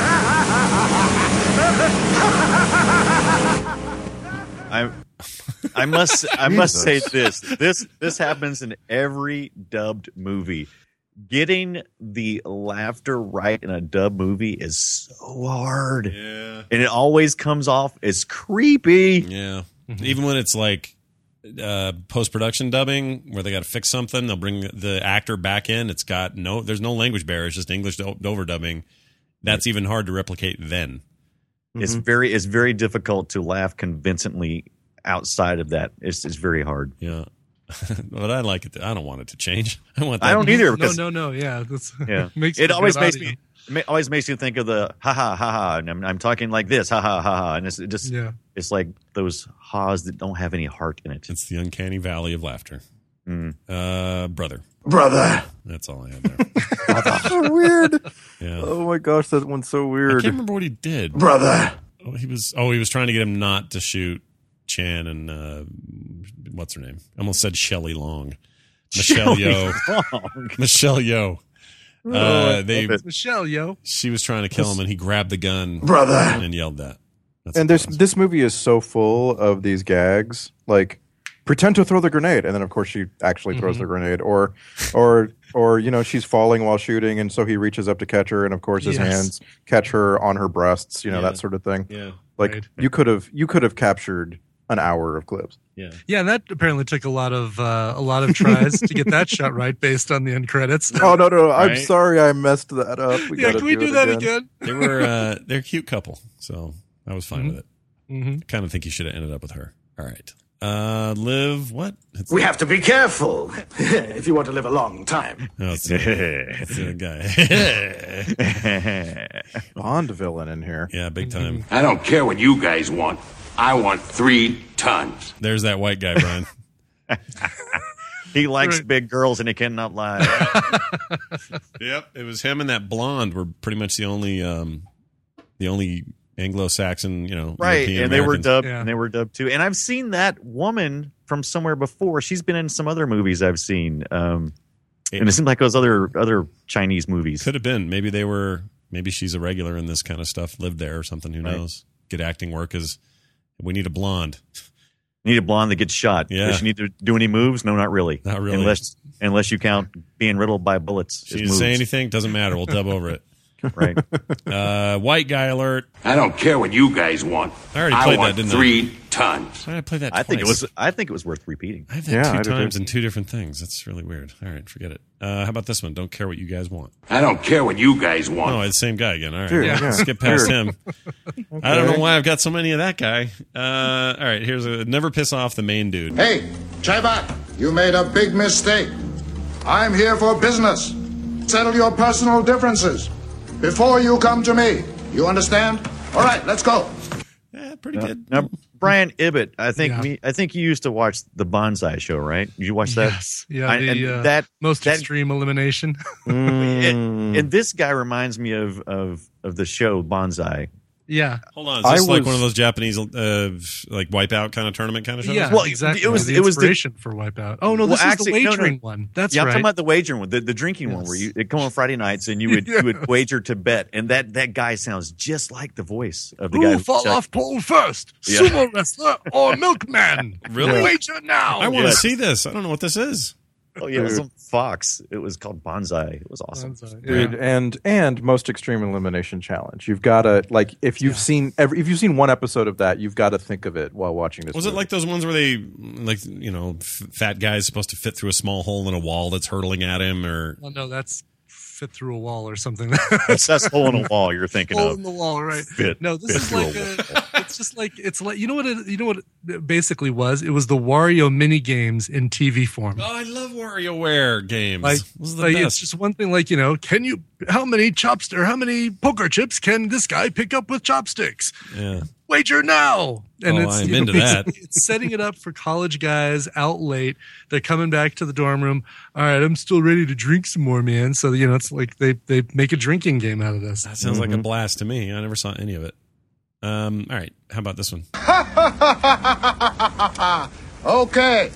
I I must I must say this. This this happens in every dubbed movie. Getting the laughter right in a dub movie is so hard. Yeah. And it always comes off as creepy. Yeah. Even when it's like uh, post-production dubbing where they got to fix something, they'll bring the actor back in. It's got no, there's no language barrier. It's just English do- overdubbing. That's even hard to replicate then. It's very it's very difficult to laugh convincingly outside of that. It's it's very hard. Yeah. But I like it. To, I don't want it to change. I want that. I don't either. No, Because, no, no. Yeah, that's, Yeah. makes it for always good makes audio. me it always makes you think of the ha ha ha ha, and I'm, I'm talking like this ha ha ha ha, and it's it just Yeah. it's like those ha's that don't have any heart in it. It's the uncanny valley of laughter. Mm. Uh, brother. brother. That's all I have there. So weird. Yeah. Oh my gosh, that one's so I weird. can't remember what he did. Brother. Oh, he was. Oh, he was trying to get him not to shoot Chan and uh, what's her name? I almost said Shelley Long. Michelle Yeoh. Long. Michelle Yeoh. Oh, Uh, they. Michelle, yo. She was trying to kill him, and he grabbed the gun, Brother. and yelled that. That's And what this it was. this movie is so full of these gags, like pretend to throw the grenade, and then of course she actually throws the grenade, or or or you know she's falling while shooting, and so he reaches up to catch her, and of course his Yes. hands catch her on her breasts, you know Yeah. that sort of thing. Yeah. Like Right. you could have you could have captured an hour of clips. Yeah. Yeah, and that apparently took a lot of uh, a lot of tries to get that shot right based on the end credits. Oh no no! I'm Right. sorry I messed that up. We yeah, gotta can we do, it that again? They were. Uh, they're a cute couple, so I was fine Mhm. with it. Mm-hmm. I kind of think he should have ended up with her. All right. Uh, live what? It's, We have to be careful if you want to live a long time. no, it's, it's the guy. Bond villain in here. Yeah, big time. I don't care what you guys want. I want three tons. There's that white guy, Brian. He likes Right. big girls, and he cannot lie. Yep, it was him and that blonde were pretty much the only, um, the only Anglo-Saxon, you know, Right, European and they were Americans. dubbed, Yeah. and they were dubbed too. And I've seen that woman from somewhere before. She's been in some other movies I've seen, um, and it seemed like those other other Chinese movies. Could have been. Maybe they were. Maybe she's a regular in this kind of stuff. Lived there or something. Who Right. knows? Good acting work is. We need a blonde. Need a blonde that gets shot. Yeah. Does she need to do any moves? No, not really. Not really. Unless unless you count being riddled by bullets. She as didn't say moves. anything. Doesn't matter. We'll dub over it. Right. Uh, white guy alert. I don't care what you guys want. I already played want that, didn't three tons. I? Why did I play that? I think it twice? was. I think it was worth repeating. I have that Yeah, I two do times too. in two different things. That's really weird. All right, forget it. Uh, how about this one? Don't care what you guys want. I don't care what you guys want. Oh, it's the same guy again. All right, Dude, yeah. yeah. Skip past Weird. him. I don't know why I've got so many of that guy. Uh, all right, here's a never piss off the main dude. Hey, Chaibat, you made a big mistake. I'm here for business. Settle your personal differences before you come to me. You understand? All right, let's go. Yeah, pretty Now, good. now, Brian Ibbett, I think Yeah. me. I think you used to watch the Bonsai Show, right? Did you watch that? Yes. Yeah, I- the and uh, that most that- extreme elimination. And, and this guy reminds me of of of the show Bonsai. yeah. Hold on, is I this like was- one of those Japanese uh, like wipeout kind of tournament kind of shows? Yeah, Well, exactly. it was- the it was the- inspiration for Wipeout. Oh no, Well, this actually, is the no, no. wagering one. That's yeah, I'm right. talking about the wagering one, the, the drinking one, Yes. where you it come on Friday nights and you would you would wager to bet, and that that guy sounds just like the voice of the Who guy. will who- fall off pole first? Yeah. Sumo wrestler or milkman? Really? Wager now. I want to Yes. see this. I don't know what this is. Oh yeah, it was on Fox. It was called Bonsai. It was awesome. Bonsai, Dude, yeah. and and most extreme elimination challenge. You've got to like if you've seen every if you've seen one episode of that, you've got to think of it while watching this. Was it movie. like those ones where they, like, you know, f- fat guy's supposed to fit through a small hole in a wall that's hurtling at him, or Oh no, that's fit through a wall or something. That's that's hole in a wall you're thinking hole of. in the wall, right? Fit, no, this fit is through like a a, it's just like it's like you know what it, you know what it basically was. It was the Wario mini games in T V form. Oh, I love WarioWare games. Like, Those are the like best. it's just one thing. Like you know, can you? How many chops or how many poker chips can this guy pick up with chopsticks? Yeah. Wager now. And Oh, it's, I'm you know, into that. basically It's setting it up for college guys out late. They're coming back to the dorm room. All right, I'm still ready to drink some more, man. So, you know, it's like they, they make a drinking game out of this. That sounds like a blast to me. I never saw any of it. Um, all right. How about this one? Okay.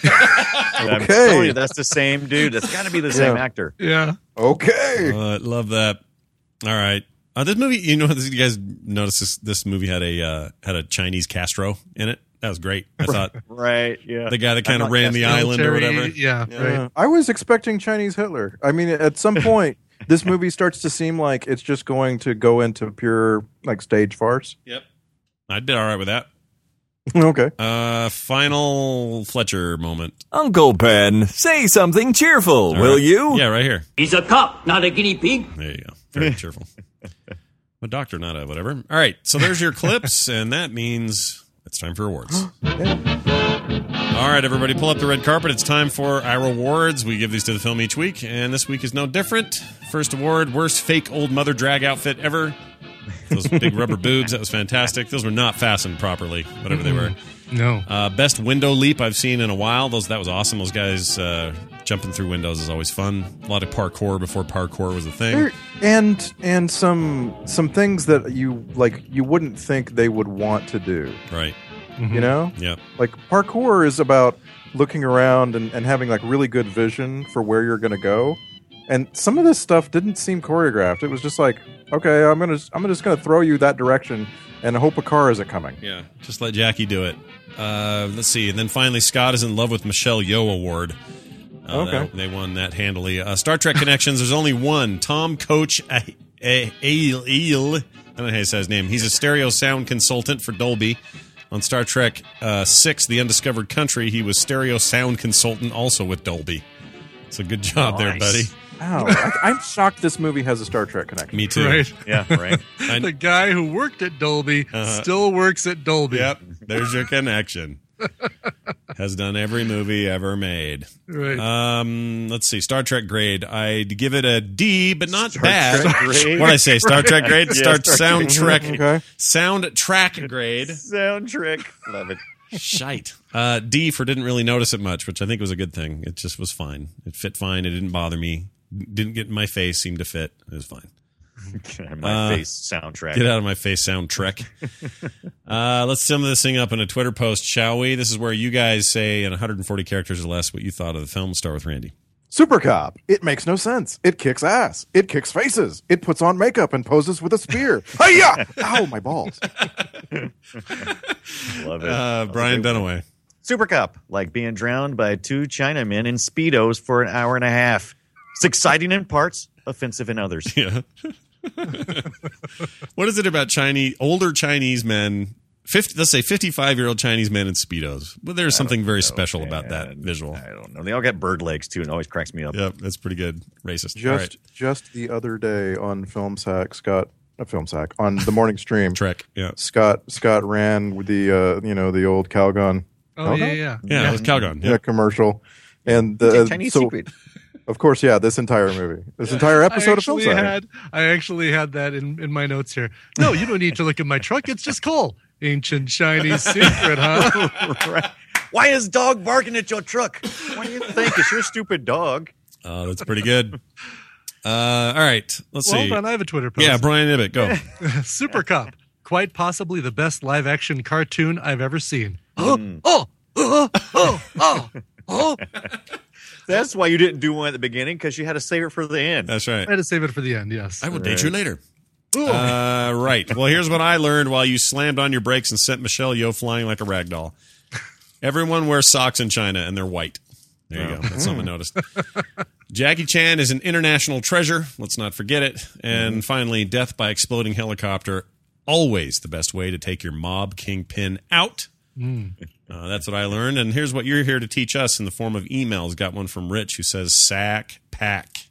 I'm telling you, that's the same dude. That's got to be the same Yeah. actor. Yeah. Okay. Uh, love that. All right. Uh, this movie, you know, this, you guys noticed this, this movie had a uh, had a Chinese Castro in it. That was great. I thought Right, yeah. the guy that kind of I'm not ran the Castro. island or Military, whatever. Yeah, Yeah. right. I was expecting Chinese Hitler. I mean, at some point, this movie starts to seem like it's just going to go into pure like stage farce. Yep. I did all right with that. Okay. Uh, final Fletcher moment. Uncle Ben, say something cheerful, All will right. you? Yeah, right here. He's a cop, not a guinea pig. There you go. Very cheerful. A doctor, not a whatever. All right. So there's your clips, and that means it's time for awards. All right, everybody, pull up the red carpet. It's time for our awards. We give these to the film each week, and this week is no different. First award, worst fake old mother drag outfit ever. Those big rubber boobs, that was fantastic. Those were not fastened properly, whatever they were. No. Uh, best window leap I've seen in a while. Those That was awesome. Those guys uh, jumping through windows is always fun. A lot of parkour before parkour was a thing. There, and and some some things that you like you wouldn't think they would want to do. Right. You know? Yeah. Like parkour is about looking around and, and having like really good vision for where you're going to go. And some of this stuff didn't seem choreographed. It was just like, okay, I'm gonna I'm just gonna throw you that direction and hope a car isn't coming. Yeah, just let Jackie do it. Uh, let's see, and then finally, Scott is in love with Michelle Yeoh Award. Uh, Okay. that- they won that handily. Uh, Star Trek Connections. There's only one. Tom Coach A- A- A- Eel. I don't know how to say his name. He's a stereo sound consultant for Dolby. On Star Trek uh, Six: The Undiscovered Country, he was stereo sound consultant also with Dolby. So good job there, Nice. buddy. Wow, I, I'm shocked this movie has a Star Trek connection. Me too. Right. Yeah, right. I- The guy who worked at Dolby Uh-huh. still works at Dolby. Yep, there's your connection. Has done every movie ever made. Right. Um, let's see. Star Trek grade. I'd give it a D, but not Star bad. Trek grade? What did I say? Star Trek grade. Yeah, Start Star sound Trek. Trek. Okay. Sound track grade. Sound trick. Love it. Shite. Uh, D for didn't really notice it much, which I think was a good thing. It just was fine. It fit fine. It didn't bother me. Didn't get in my face. Seemed to fit. It was fine. Get out of my Uh, face soundtrack. Get out of my face, sound trek. uh, let's sum this thing up in a Twitter post, shall we? This is where you guys say in one hundred forty characters or less what you thought of the film. Start with Randy. Super Cop. It makes no sense. It kicks ass. It kicks faces. It puts on makeup and poses with a spear. Hiya! Ow, my balls. Love it. Uh, Brian Dunaway. Super Cop, like being drowned by two Chinamen in Speedos for an hour and a half. It's exciting in parts, offensive in others. Yeah. What is it about Chinese older Chinese men? fifty, let's say fifty-five-year-old Chinese men in Speedos. But there's something very special about that visual. I don't know. They all got bird legs too, and it always cracks me up. Yep, that's pretty good. Racist. Just All right. just the other day on Film Sack, Scott, not Film Sack, on the morning stream, Trek. Yeah. Scott Scott ran with the uh, you know the old Calgon. Oh, Calgon? yeah, yeah. Yeah, it was Calgon. Yeah, Yeah. commercial, and It's uh, a Chinese so secret. of course, yeah, this entire movie, this entire episode I of Film actually Sack. had I actually had that in, in my notes here. No, you don't need to look at my truck. It's just coal. Ancient Chinese secret, huh? Right. Why is dog barking at your truck? What do you think? It's your stupid dog. Oh, that's pretty good. Uh, all right. Let's Well, see. hold on, I have a Twitter post. Yeah, Brian Ibbett, go. Super Cop, quite possibly the best live action cartoon I've ever seen. Oh, oh, oh, oh, oh, oh. That's why you didn't do one at the beginning, because you had to save it for the end. That's I right. had to save it for the end. Yes. I will date you later. Uh, right. Well, here's what I learned while you slammed on your brakes and sent Michelle Yeoh flying like a rag doll. Everyone wears socks in China, and they're white. There you go. That's something I noticed. Jackie Chan is an international treasure. Let's not forget it. And finally, death by exploding helicopter. Always the best way to take your mob kingpin out. Uh, that's what I learned. And here's what you're here to teach us in the form of emails. Got one from Rich who says, Sack Pack.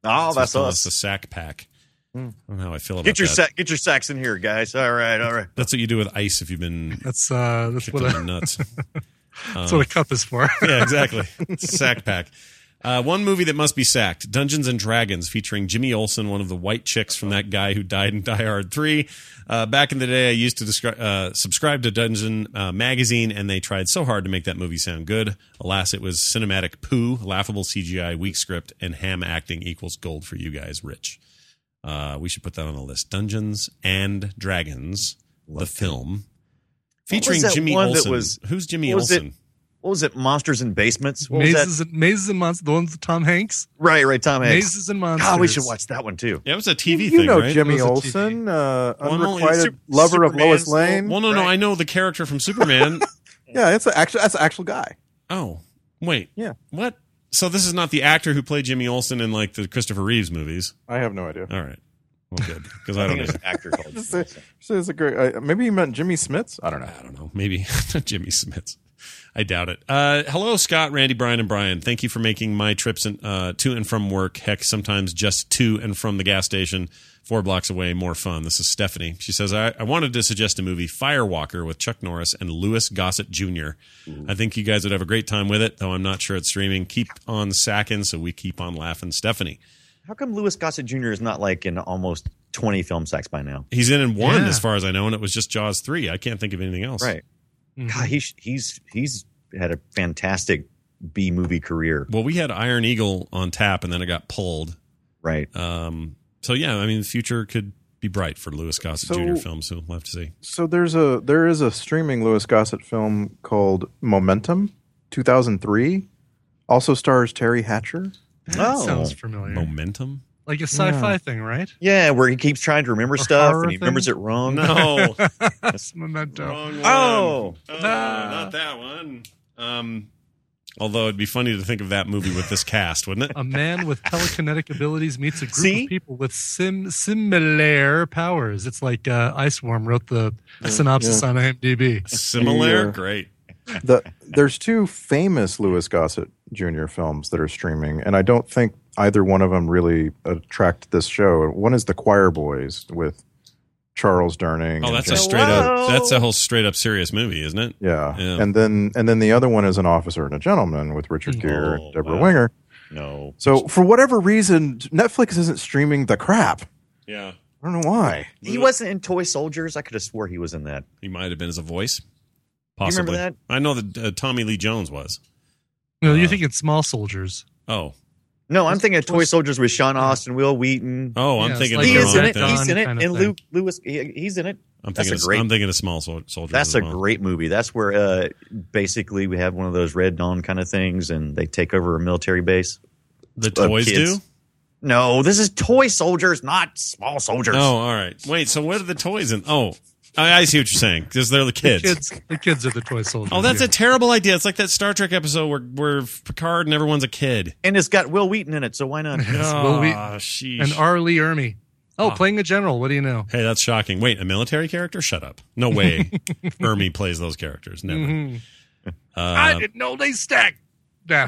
Oh, that's what- us. the sack pack. Hmm. I don't know how I feel about Get your that. sack, get your sacks in here, guys. All right, all right. That's what you do with ice if you've been That's uh, that's kicked what in a, the nuts. that's what a cup is for. Yeah, exactly. Sack pack. Uh, one movie that must be sacked: Dungeons and Dragons, featuring Jimmy Olsen, one of the white chicks from that guy who died in Die Hard three. Uh, back in the day, I used to descri- uh, subscribe to Dungeon uh, magazine, and they tried so hard to make that movie sound good. Alas, it was cinematic poo, laughable C G I, weak script, and ham acting equals gold for you guys, Rich. Uh, we should put that on the list. Dungeons and Dragons, the film, featuring What was that Jimmy one that Olsen. was- Who's Jimmy what was it? Olsen? What was it? Monsters and Basements? What was Mazes that? and Mazes and Monsters, the ones with Tom Hanks. Right, right. Tom Hanks. Mazes and Monsters. God, we should watch that one too. Yeah, it was a T V You thing, know right? Jimmy It was a T V. Olsen, uh, Well, no, unrequited Sup- lover of Superman Lois still- Lane. Well, no, no, Right. I know the character from Superman. Yeah, it's a, actually that's an actual guy. Oh, wait. Yeah. What? So this is not the actor who played Jimmy Olsen in like the Christopher Reeves movies. I have no idea. All right. Well, good. Because I I don't think know. there's an actor called. This is, this is a great. Uh, maybe you meant Jimmy Smits. I don't know. I don't know. Maybe Jimmy Smits. I doubt it. Uh, hello, Scott, Randy, Brian, and Brian. Thank you for making my trips in, uh, to and from work, heck, sometimes just to and from the gas station four blocks away, more fun. This is Stephanie. She says, I, I wanted to suggest a movie, Firewalker, with Chuck Norris and Louis Gossett Junior Ooh. I think you guys would have a great time with it, though I'm not sure it's streaming. Keep on sacking so we keep on laughing. Stephanie. How come Louis Gossett Junior is not like in almost twenty film sacks by now? He's in in one, Yeah. as far as I know, and it was just Jaws three. I can't think of anything else. Right. Mhm. God, he's he's he's had a fantastic B movie career. Well, we had Iron Eagle on tap, and then it got pulled. Right. Um, so yeah, I mean, the future could be bright for Louis Gossett So- Junior films. So we'll have to see. So there's a there is a streaming Louis Gossett film called Momentum, two thousand three. Also stars Terry Hatcher. That Oh. sounds familiar. Momentum. Like a sci-fi Yeah. thing, right? Yeah, where he keeps trying to remember A stuff horror and he thing? remembers it wrong. No, Memento. wrong one. Oh. Oh, Ah. not that one. Um, although it'd be funny to think of that movie with this cast, wouldn't it? A man with telekinetic abilities meets a group See? of people with sim similar powers. It's like uh, Iceworm wrote the synopsis yeah. on IMDb. Similar, Yeah. great. The there's two famous Louis Gossett Junior films that are streaming, and I don't think either one of them really attract this show. One is The Choir Boys with Charles Durning. Oh, and that's a James- straight up. Hello? That's a whole straight up serious movie, isn't it? yeah. Yeah. and then and then the other one is An Officer and a Gentleman with Richard Gere Oh, and Deborah wow. Winger. No. So for whatever reason, Netflix isn't streaming the crap. Yeah, I don't know why. He wasn't in Toy Soldiers. I could have swore he was in that. he might have been as a voice. You remember Possibly. that? I know that uh, Tommy Lee Jones was. No, you're Uh, thinking Small Soldiers. Oh, No, I'm thinking of Toy Soldiers with Sean Austin, Will Wheaton. oh, I'm Yeah, it's thinking like of he the is wrong in it. thing. He's in it. kind of And thing. Luke Lewis, he, he's in it. I'm That's thinking. a Of, great. I'm thinking of Small Sol- Soldiers. That's as a well. great movie. That's where uh, basically we have one of those Red Dawn kind of things, and they take over a military base. The of toys kids. do. No, this is Toy Soldiers, not Small Soldiers. Oh, all right. Wait. So what are the toys in? Oh, I, I see what you're saying because they're the kids. The kids, the kids are the toy soldiers. Oh, that's yeah. a terrible idea. It's like that Star Trek episode where where Picard and everyone's a kid. And it's got Will Wheaton in it, so why not? Will we- Ah, sheesh. And R. Lee Ermey. Oh, Oh. playing a general. What do you know? Hey, that's shocking. Wait, a military character? Shut up. No way. Ermey plays those characters. Never. Mhm. Uh, I didn't know they stacked that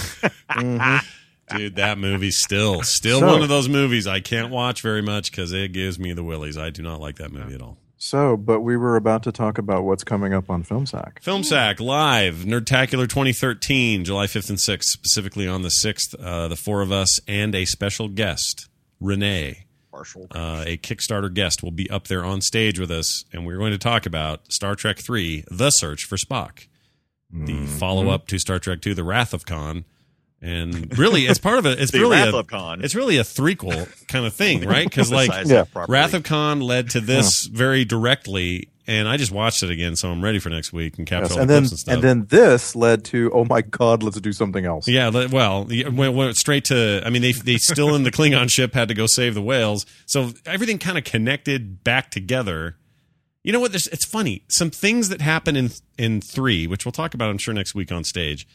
high. dude, that movie still, still So- one of those movies I can't watch very much because it gives me the willies. I do not like that movie at all. So, but we were about to talk about what's coming up on FilmSack. FilmSack Live, Nerdtacular twenty thirteen, July fifth and sixth, specifically on the sixth, uh, the four of us and a special guest, Renee. Marshall. Uh, a Kickstarter guest will be up there on stage with us, and we're going to talk about Star Trek three, The Search for Spock, the follow-up to Star Trek two, The Wrath of Khan. And really, it's part of it. It's The really Wrath a, of Khan. It's really a threequel kind of thing, right? Because like Emphasize Yeah. that properly. Wrath of Khan led to this very directly, and I just watched it again, so I'm ready for next week and capture Yes, all and the then clips and stuff. and then this led to, oh my God, let's do something else. Yeah, le- well, yeah, went, went straight to. I mean, they they still in the Klingon ship had to go save the whales, so everything kind of connected back together. You know what? There's, it's funny. Some things that happen in in three, which we'll talk about, I'm sure, next week on stage,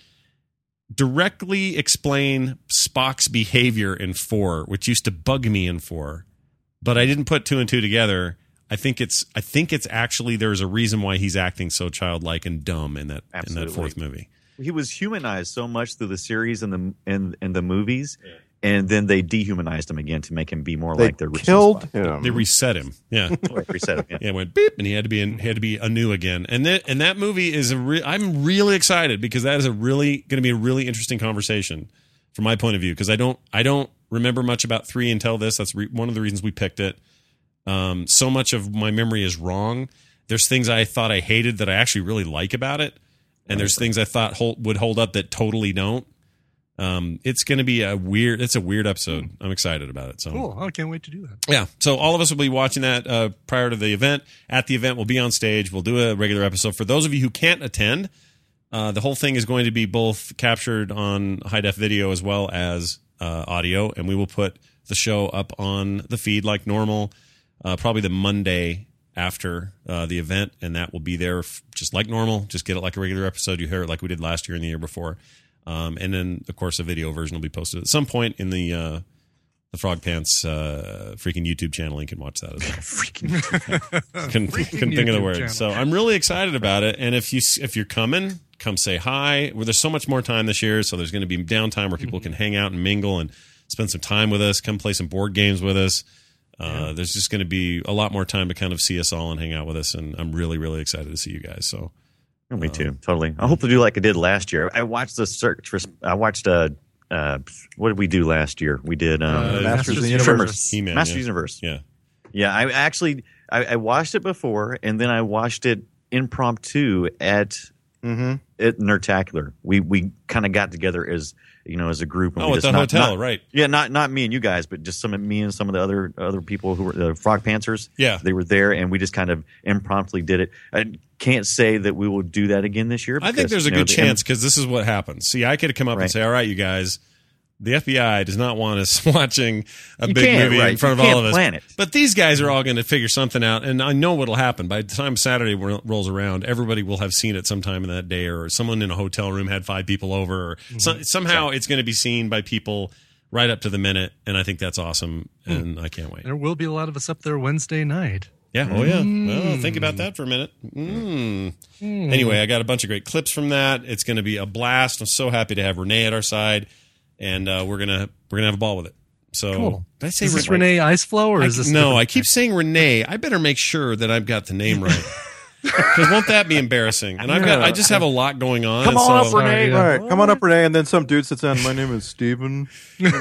directly explain Spock's behavior in four, which used to bug me in four, but I didn't put two and two together. I think it's I think it's actually there's a reason why he's acting so childlike and dumb in that in Absolutely. that fourth movie. He was humanized so much through the series and the and, and the movies and then they dehumanized him again to make him be more They like their killed original him. They reset him. Yeah. spy. Reset him. Yeah. Yeah, it went beep, and he had to be in, he had to be anew again. And that and that movie is a. Re- I'm really excited because that is a really going to be a really interesting conversation from my point of view because I don't I don't remember much about three until this. That's re- one of the reasons we picked it. Um, so much of my memory is wrong. There's things I thought I hated that I actually really like about it, and there's things I thought hold, would hold up that totally don't. Um, it's going to be a weird. It's a weird episode. I'm excited about it. So Cool. I can't wait to do that. yeah. So all of us will be watching that uh, prior to the event. At the event, we'll be on stage. We'll do a regular episode. For those of you who can't attend, uh, the whole thing is going to be both captured on high def video as well as uh, audio, and we will put the show up on the feed like normal. Uh, probably the Monday after uh, the event, and that will be there f- just like normal. Just get it like a regular episode. You hear it like we did last year and the year before. Um, and then, of course, a video version will be posted at some point in the uh, the Frog Pants uh, freaking YouTube channel. You can watch that as well. freaking couldn't, couldn't think of the YouTube word. channel. So I'm really excited about it. And if you if you're coming, come say hi. Well, there's so much more time this year, so there's going to be downtime where people can hang out and mingle and spend some time with us. Come play some board games with us. Uh, yeah. There's just going to be a lot more time to kind of see us all and hang out with us. And I'm really, really excited to see you guys. So. Oh, me too, totally. I hope to do like I did last year. I watched the search for. I watched. Uh, uh, what did we do last year? We did um, Uh, Masters of the Universe. He-Man, Masters yeah. Universe. Yeah, yeah. I actually I, I watched it before, and then I watched it impromptu at Mm-hmm. at Nerdtacular. We we kind of got together as you know as a group. And Oh, we at just the not, hotel, not- right. Yeah, not not me and you guys, but just some of me and some of the other other people who were the Frog Pantsers. Yeah. They were there, and we just kind of impromptu did it. I can't say that we will do that again this year. I think because, there's a you know, good the- chance because this is what happens. See, I could have come up and Right. say, all right, you guys, the F B I does not want us watching a You big can't, movie right. in front You of all can't of us. plan it. But these guys are all going to figure something out, and I know what'll happen. By the time Saturday ro- rolls around, everybody will have seen it sometime in that day, or someone in a hotel room had five people over, or so, somehow it's going to be seen by people right up to the minute, and I think that's awesome, and I can't wait. There will be a lot of us up there Wednesday night. Yeah. Oh, yeah. Well, think about that for a minute. Mm. Anyway, I got a bunch of great clips from that. It's going to be a blast. I'm so happy to have Renee at our side, and uh, we're gonna we're gonna have a ball with it. So, Cool. did I say Is this Renee? Renee Iceflow or I- is this no? different? I keep saying Renee. I better make sure that I've got the name right. Because won't that be embarrassing? And I've got I just have a lot going on. Come on so up, Renee. yeah. Right, come on up, Renee, and then some dude sits down. My name is Steven.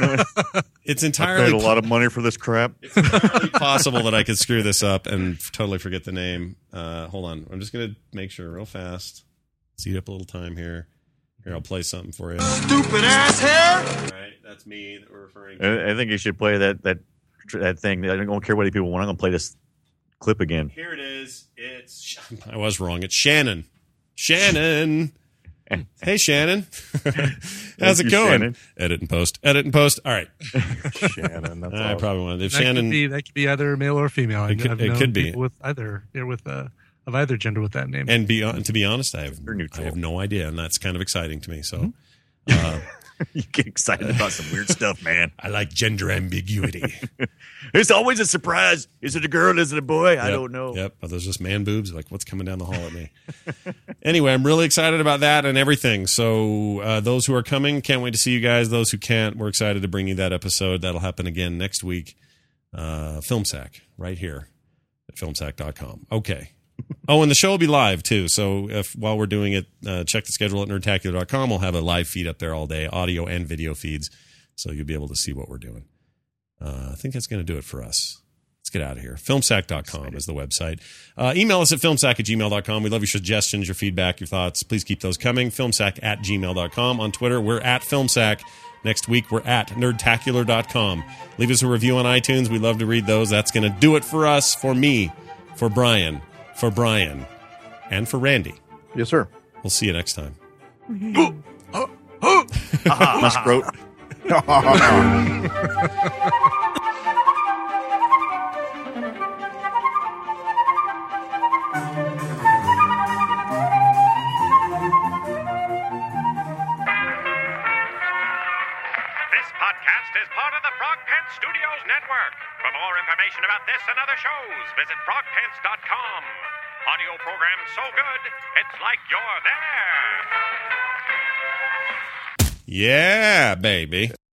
It's entirely of money for this crap. entirely possible that I could screw this up and totally forget the name. Uh, hold on. I'm just going to make sure real fast. Speed up a little time here. Here, I'll play something for you. Stupid ass hair! All right, that's me that we're referring to. I, I think you should play that that that thing. I don't care what people want. I'm gonna play this clip again. Here it is. It's I was wrong. It's Shannon. Shannon. Hey, Shannon. How's it you, going? Shannon. Edit and post. Edit and post. All right. Shannon. That's I awesome. probably wanted if That Shannon. could be that could be either male or female. It could- I've it known could be. people with either you know, with uh, of either gender with that name. And be to be honest, I have They're neutral. I have no idea, and that's kind of exciting to me. So. Mm-hmm. Uh, You get excited about some weird stuff, man. I like gender ambiguity. It's always a surprise. Is it a girl? Is it a boy? I Yep, don't know. Yep. Are those just man boobs? Like, what's coming down the hall at me? Anyway, I'm really excited about that and everything. So, uh, those who are coming, can't wait to see you guys. Those who can't, we're excited to bring you that episode. That'll happen again next week. Uh, FilmSack, right here at film sack dot com. Okay. Oh, and the show will be live too. So if while we're doing it, uh, check the schedule at nerdtacular dot com. We'll have a live feed up there all day, audio and video feeds. So you'll be able to see what we're doing. Uh, I think that's going to do it for us. Let's get out of here. film sack dot com is the website. Uh, email us at film sack at gmail dot com. We love your suggestions, your feedback, your thoughts. Please keep those coming. film sack at gmail dot com. On Twitter, we're at FilmSack. Next week, we're at nerdtacular dot com. Leave us a review on iTunes. We love to read those. That's going to do it for us, for me, for Brian, for Brian, and for Randy. Yes, sir. We'll see you next time. My throat. This podcast is part of the Frog Pants Studios Network. For more information about this and other shows, visit frog pants dot com. Audio program so good, it's like you're there. Yeah, baby.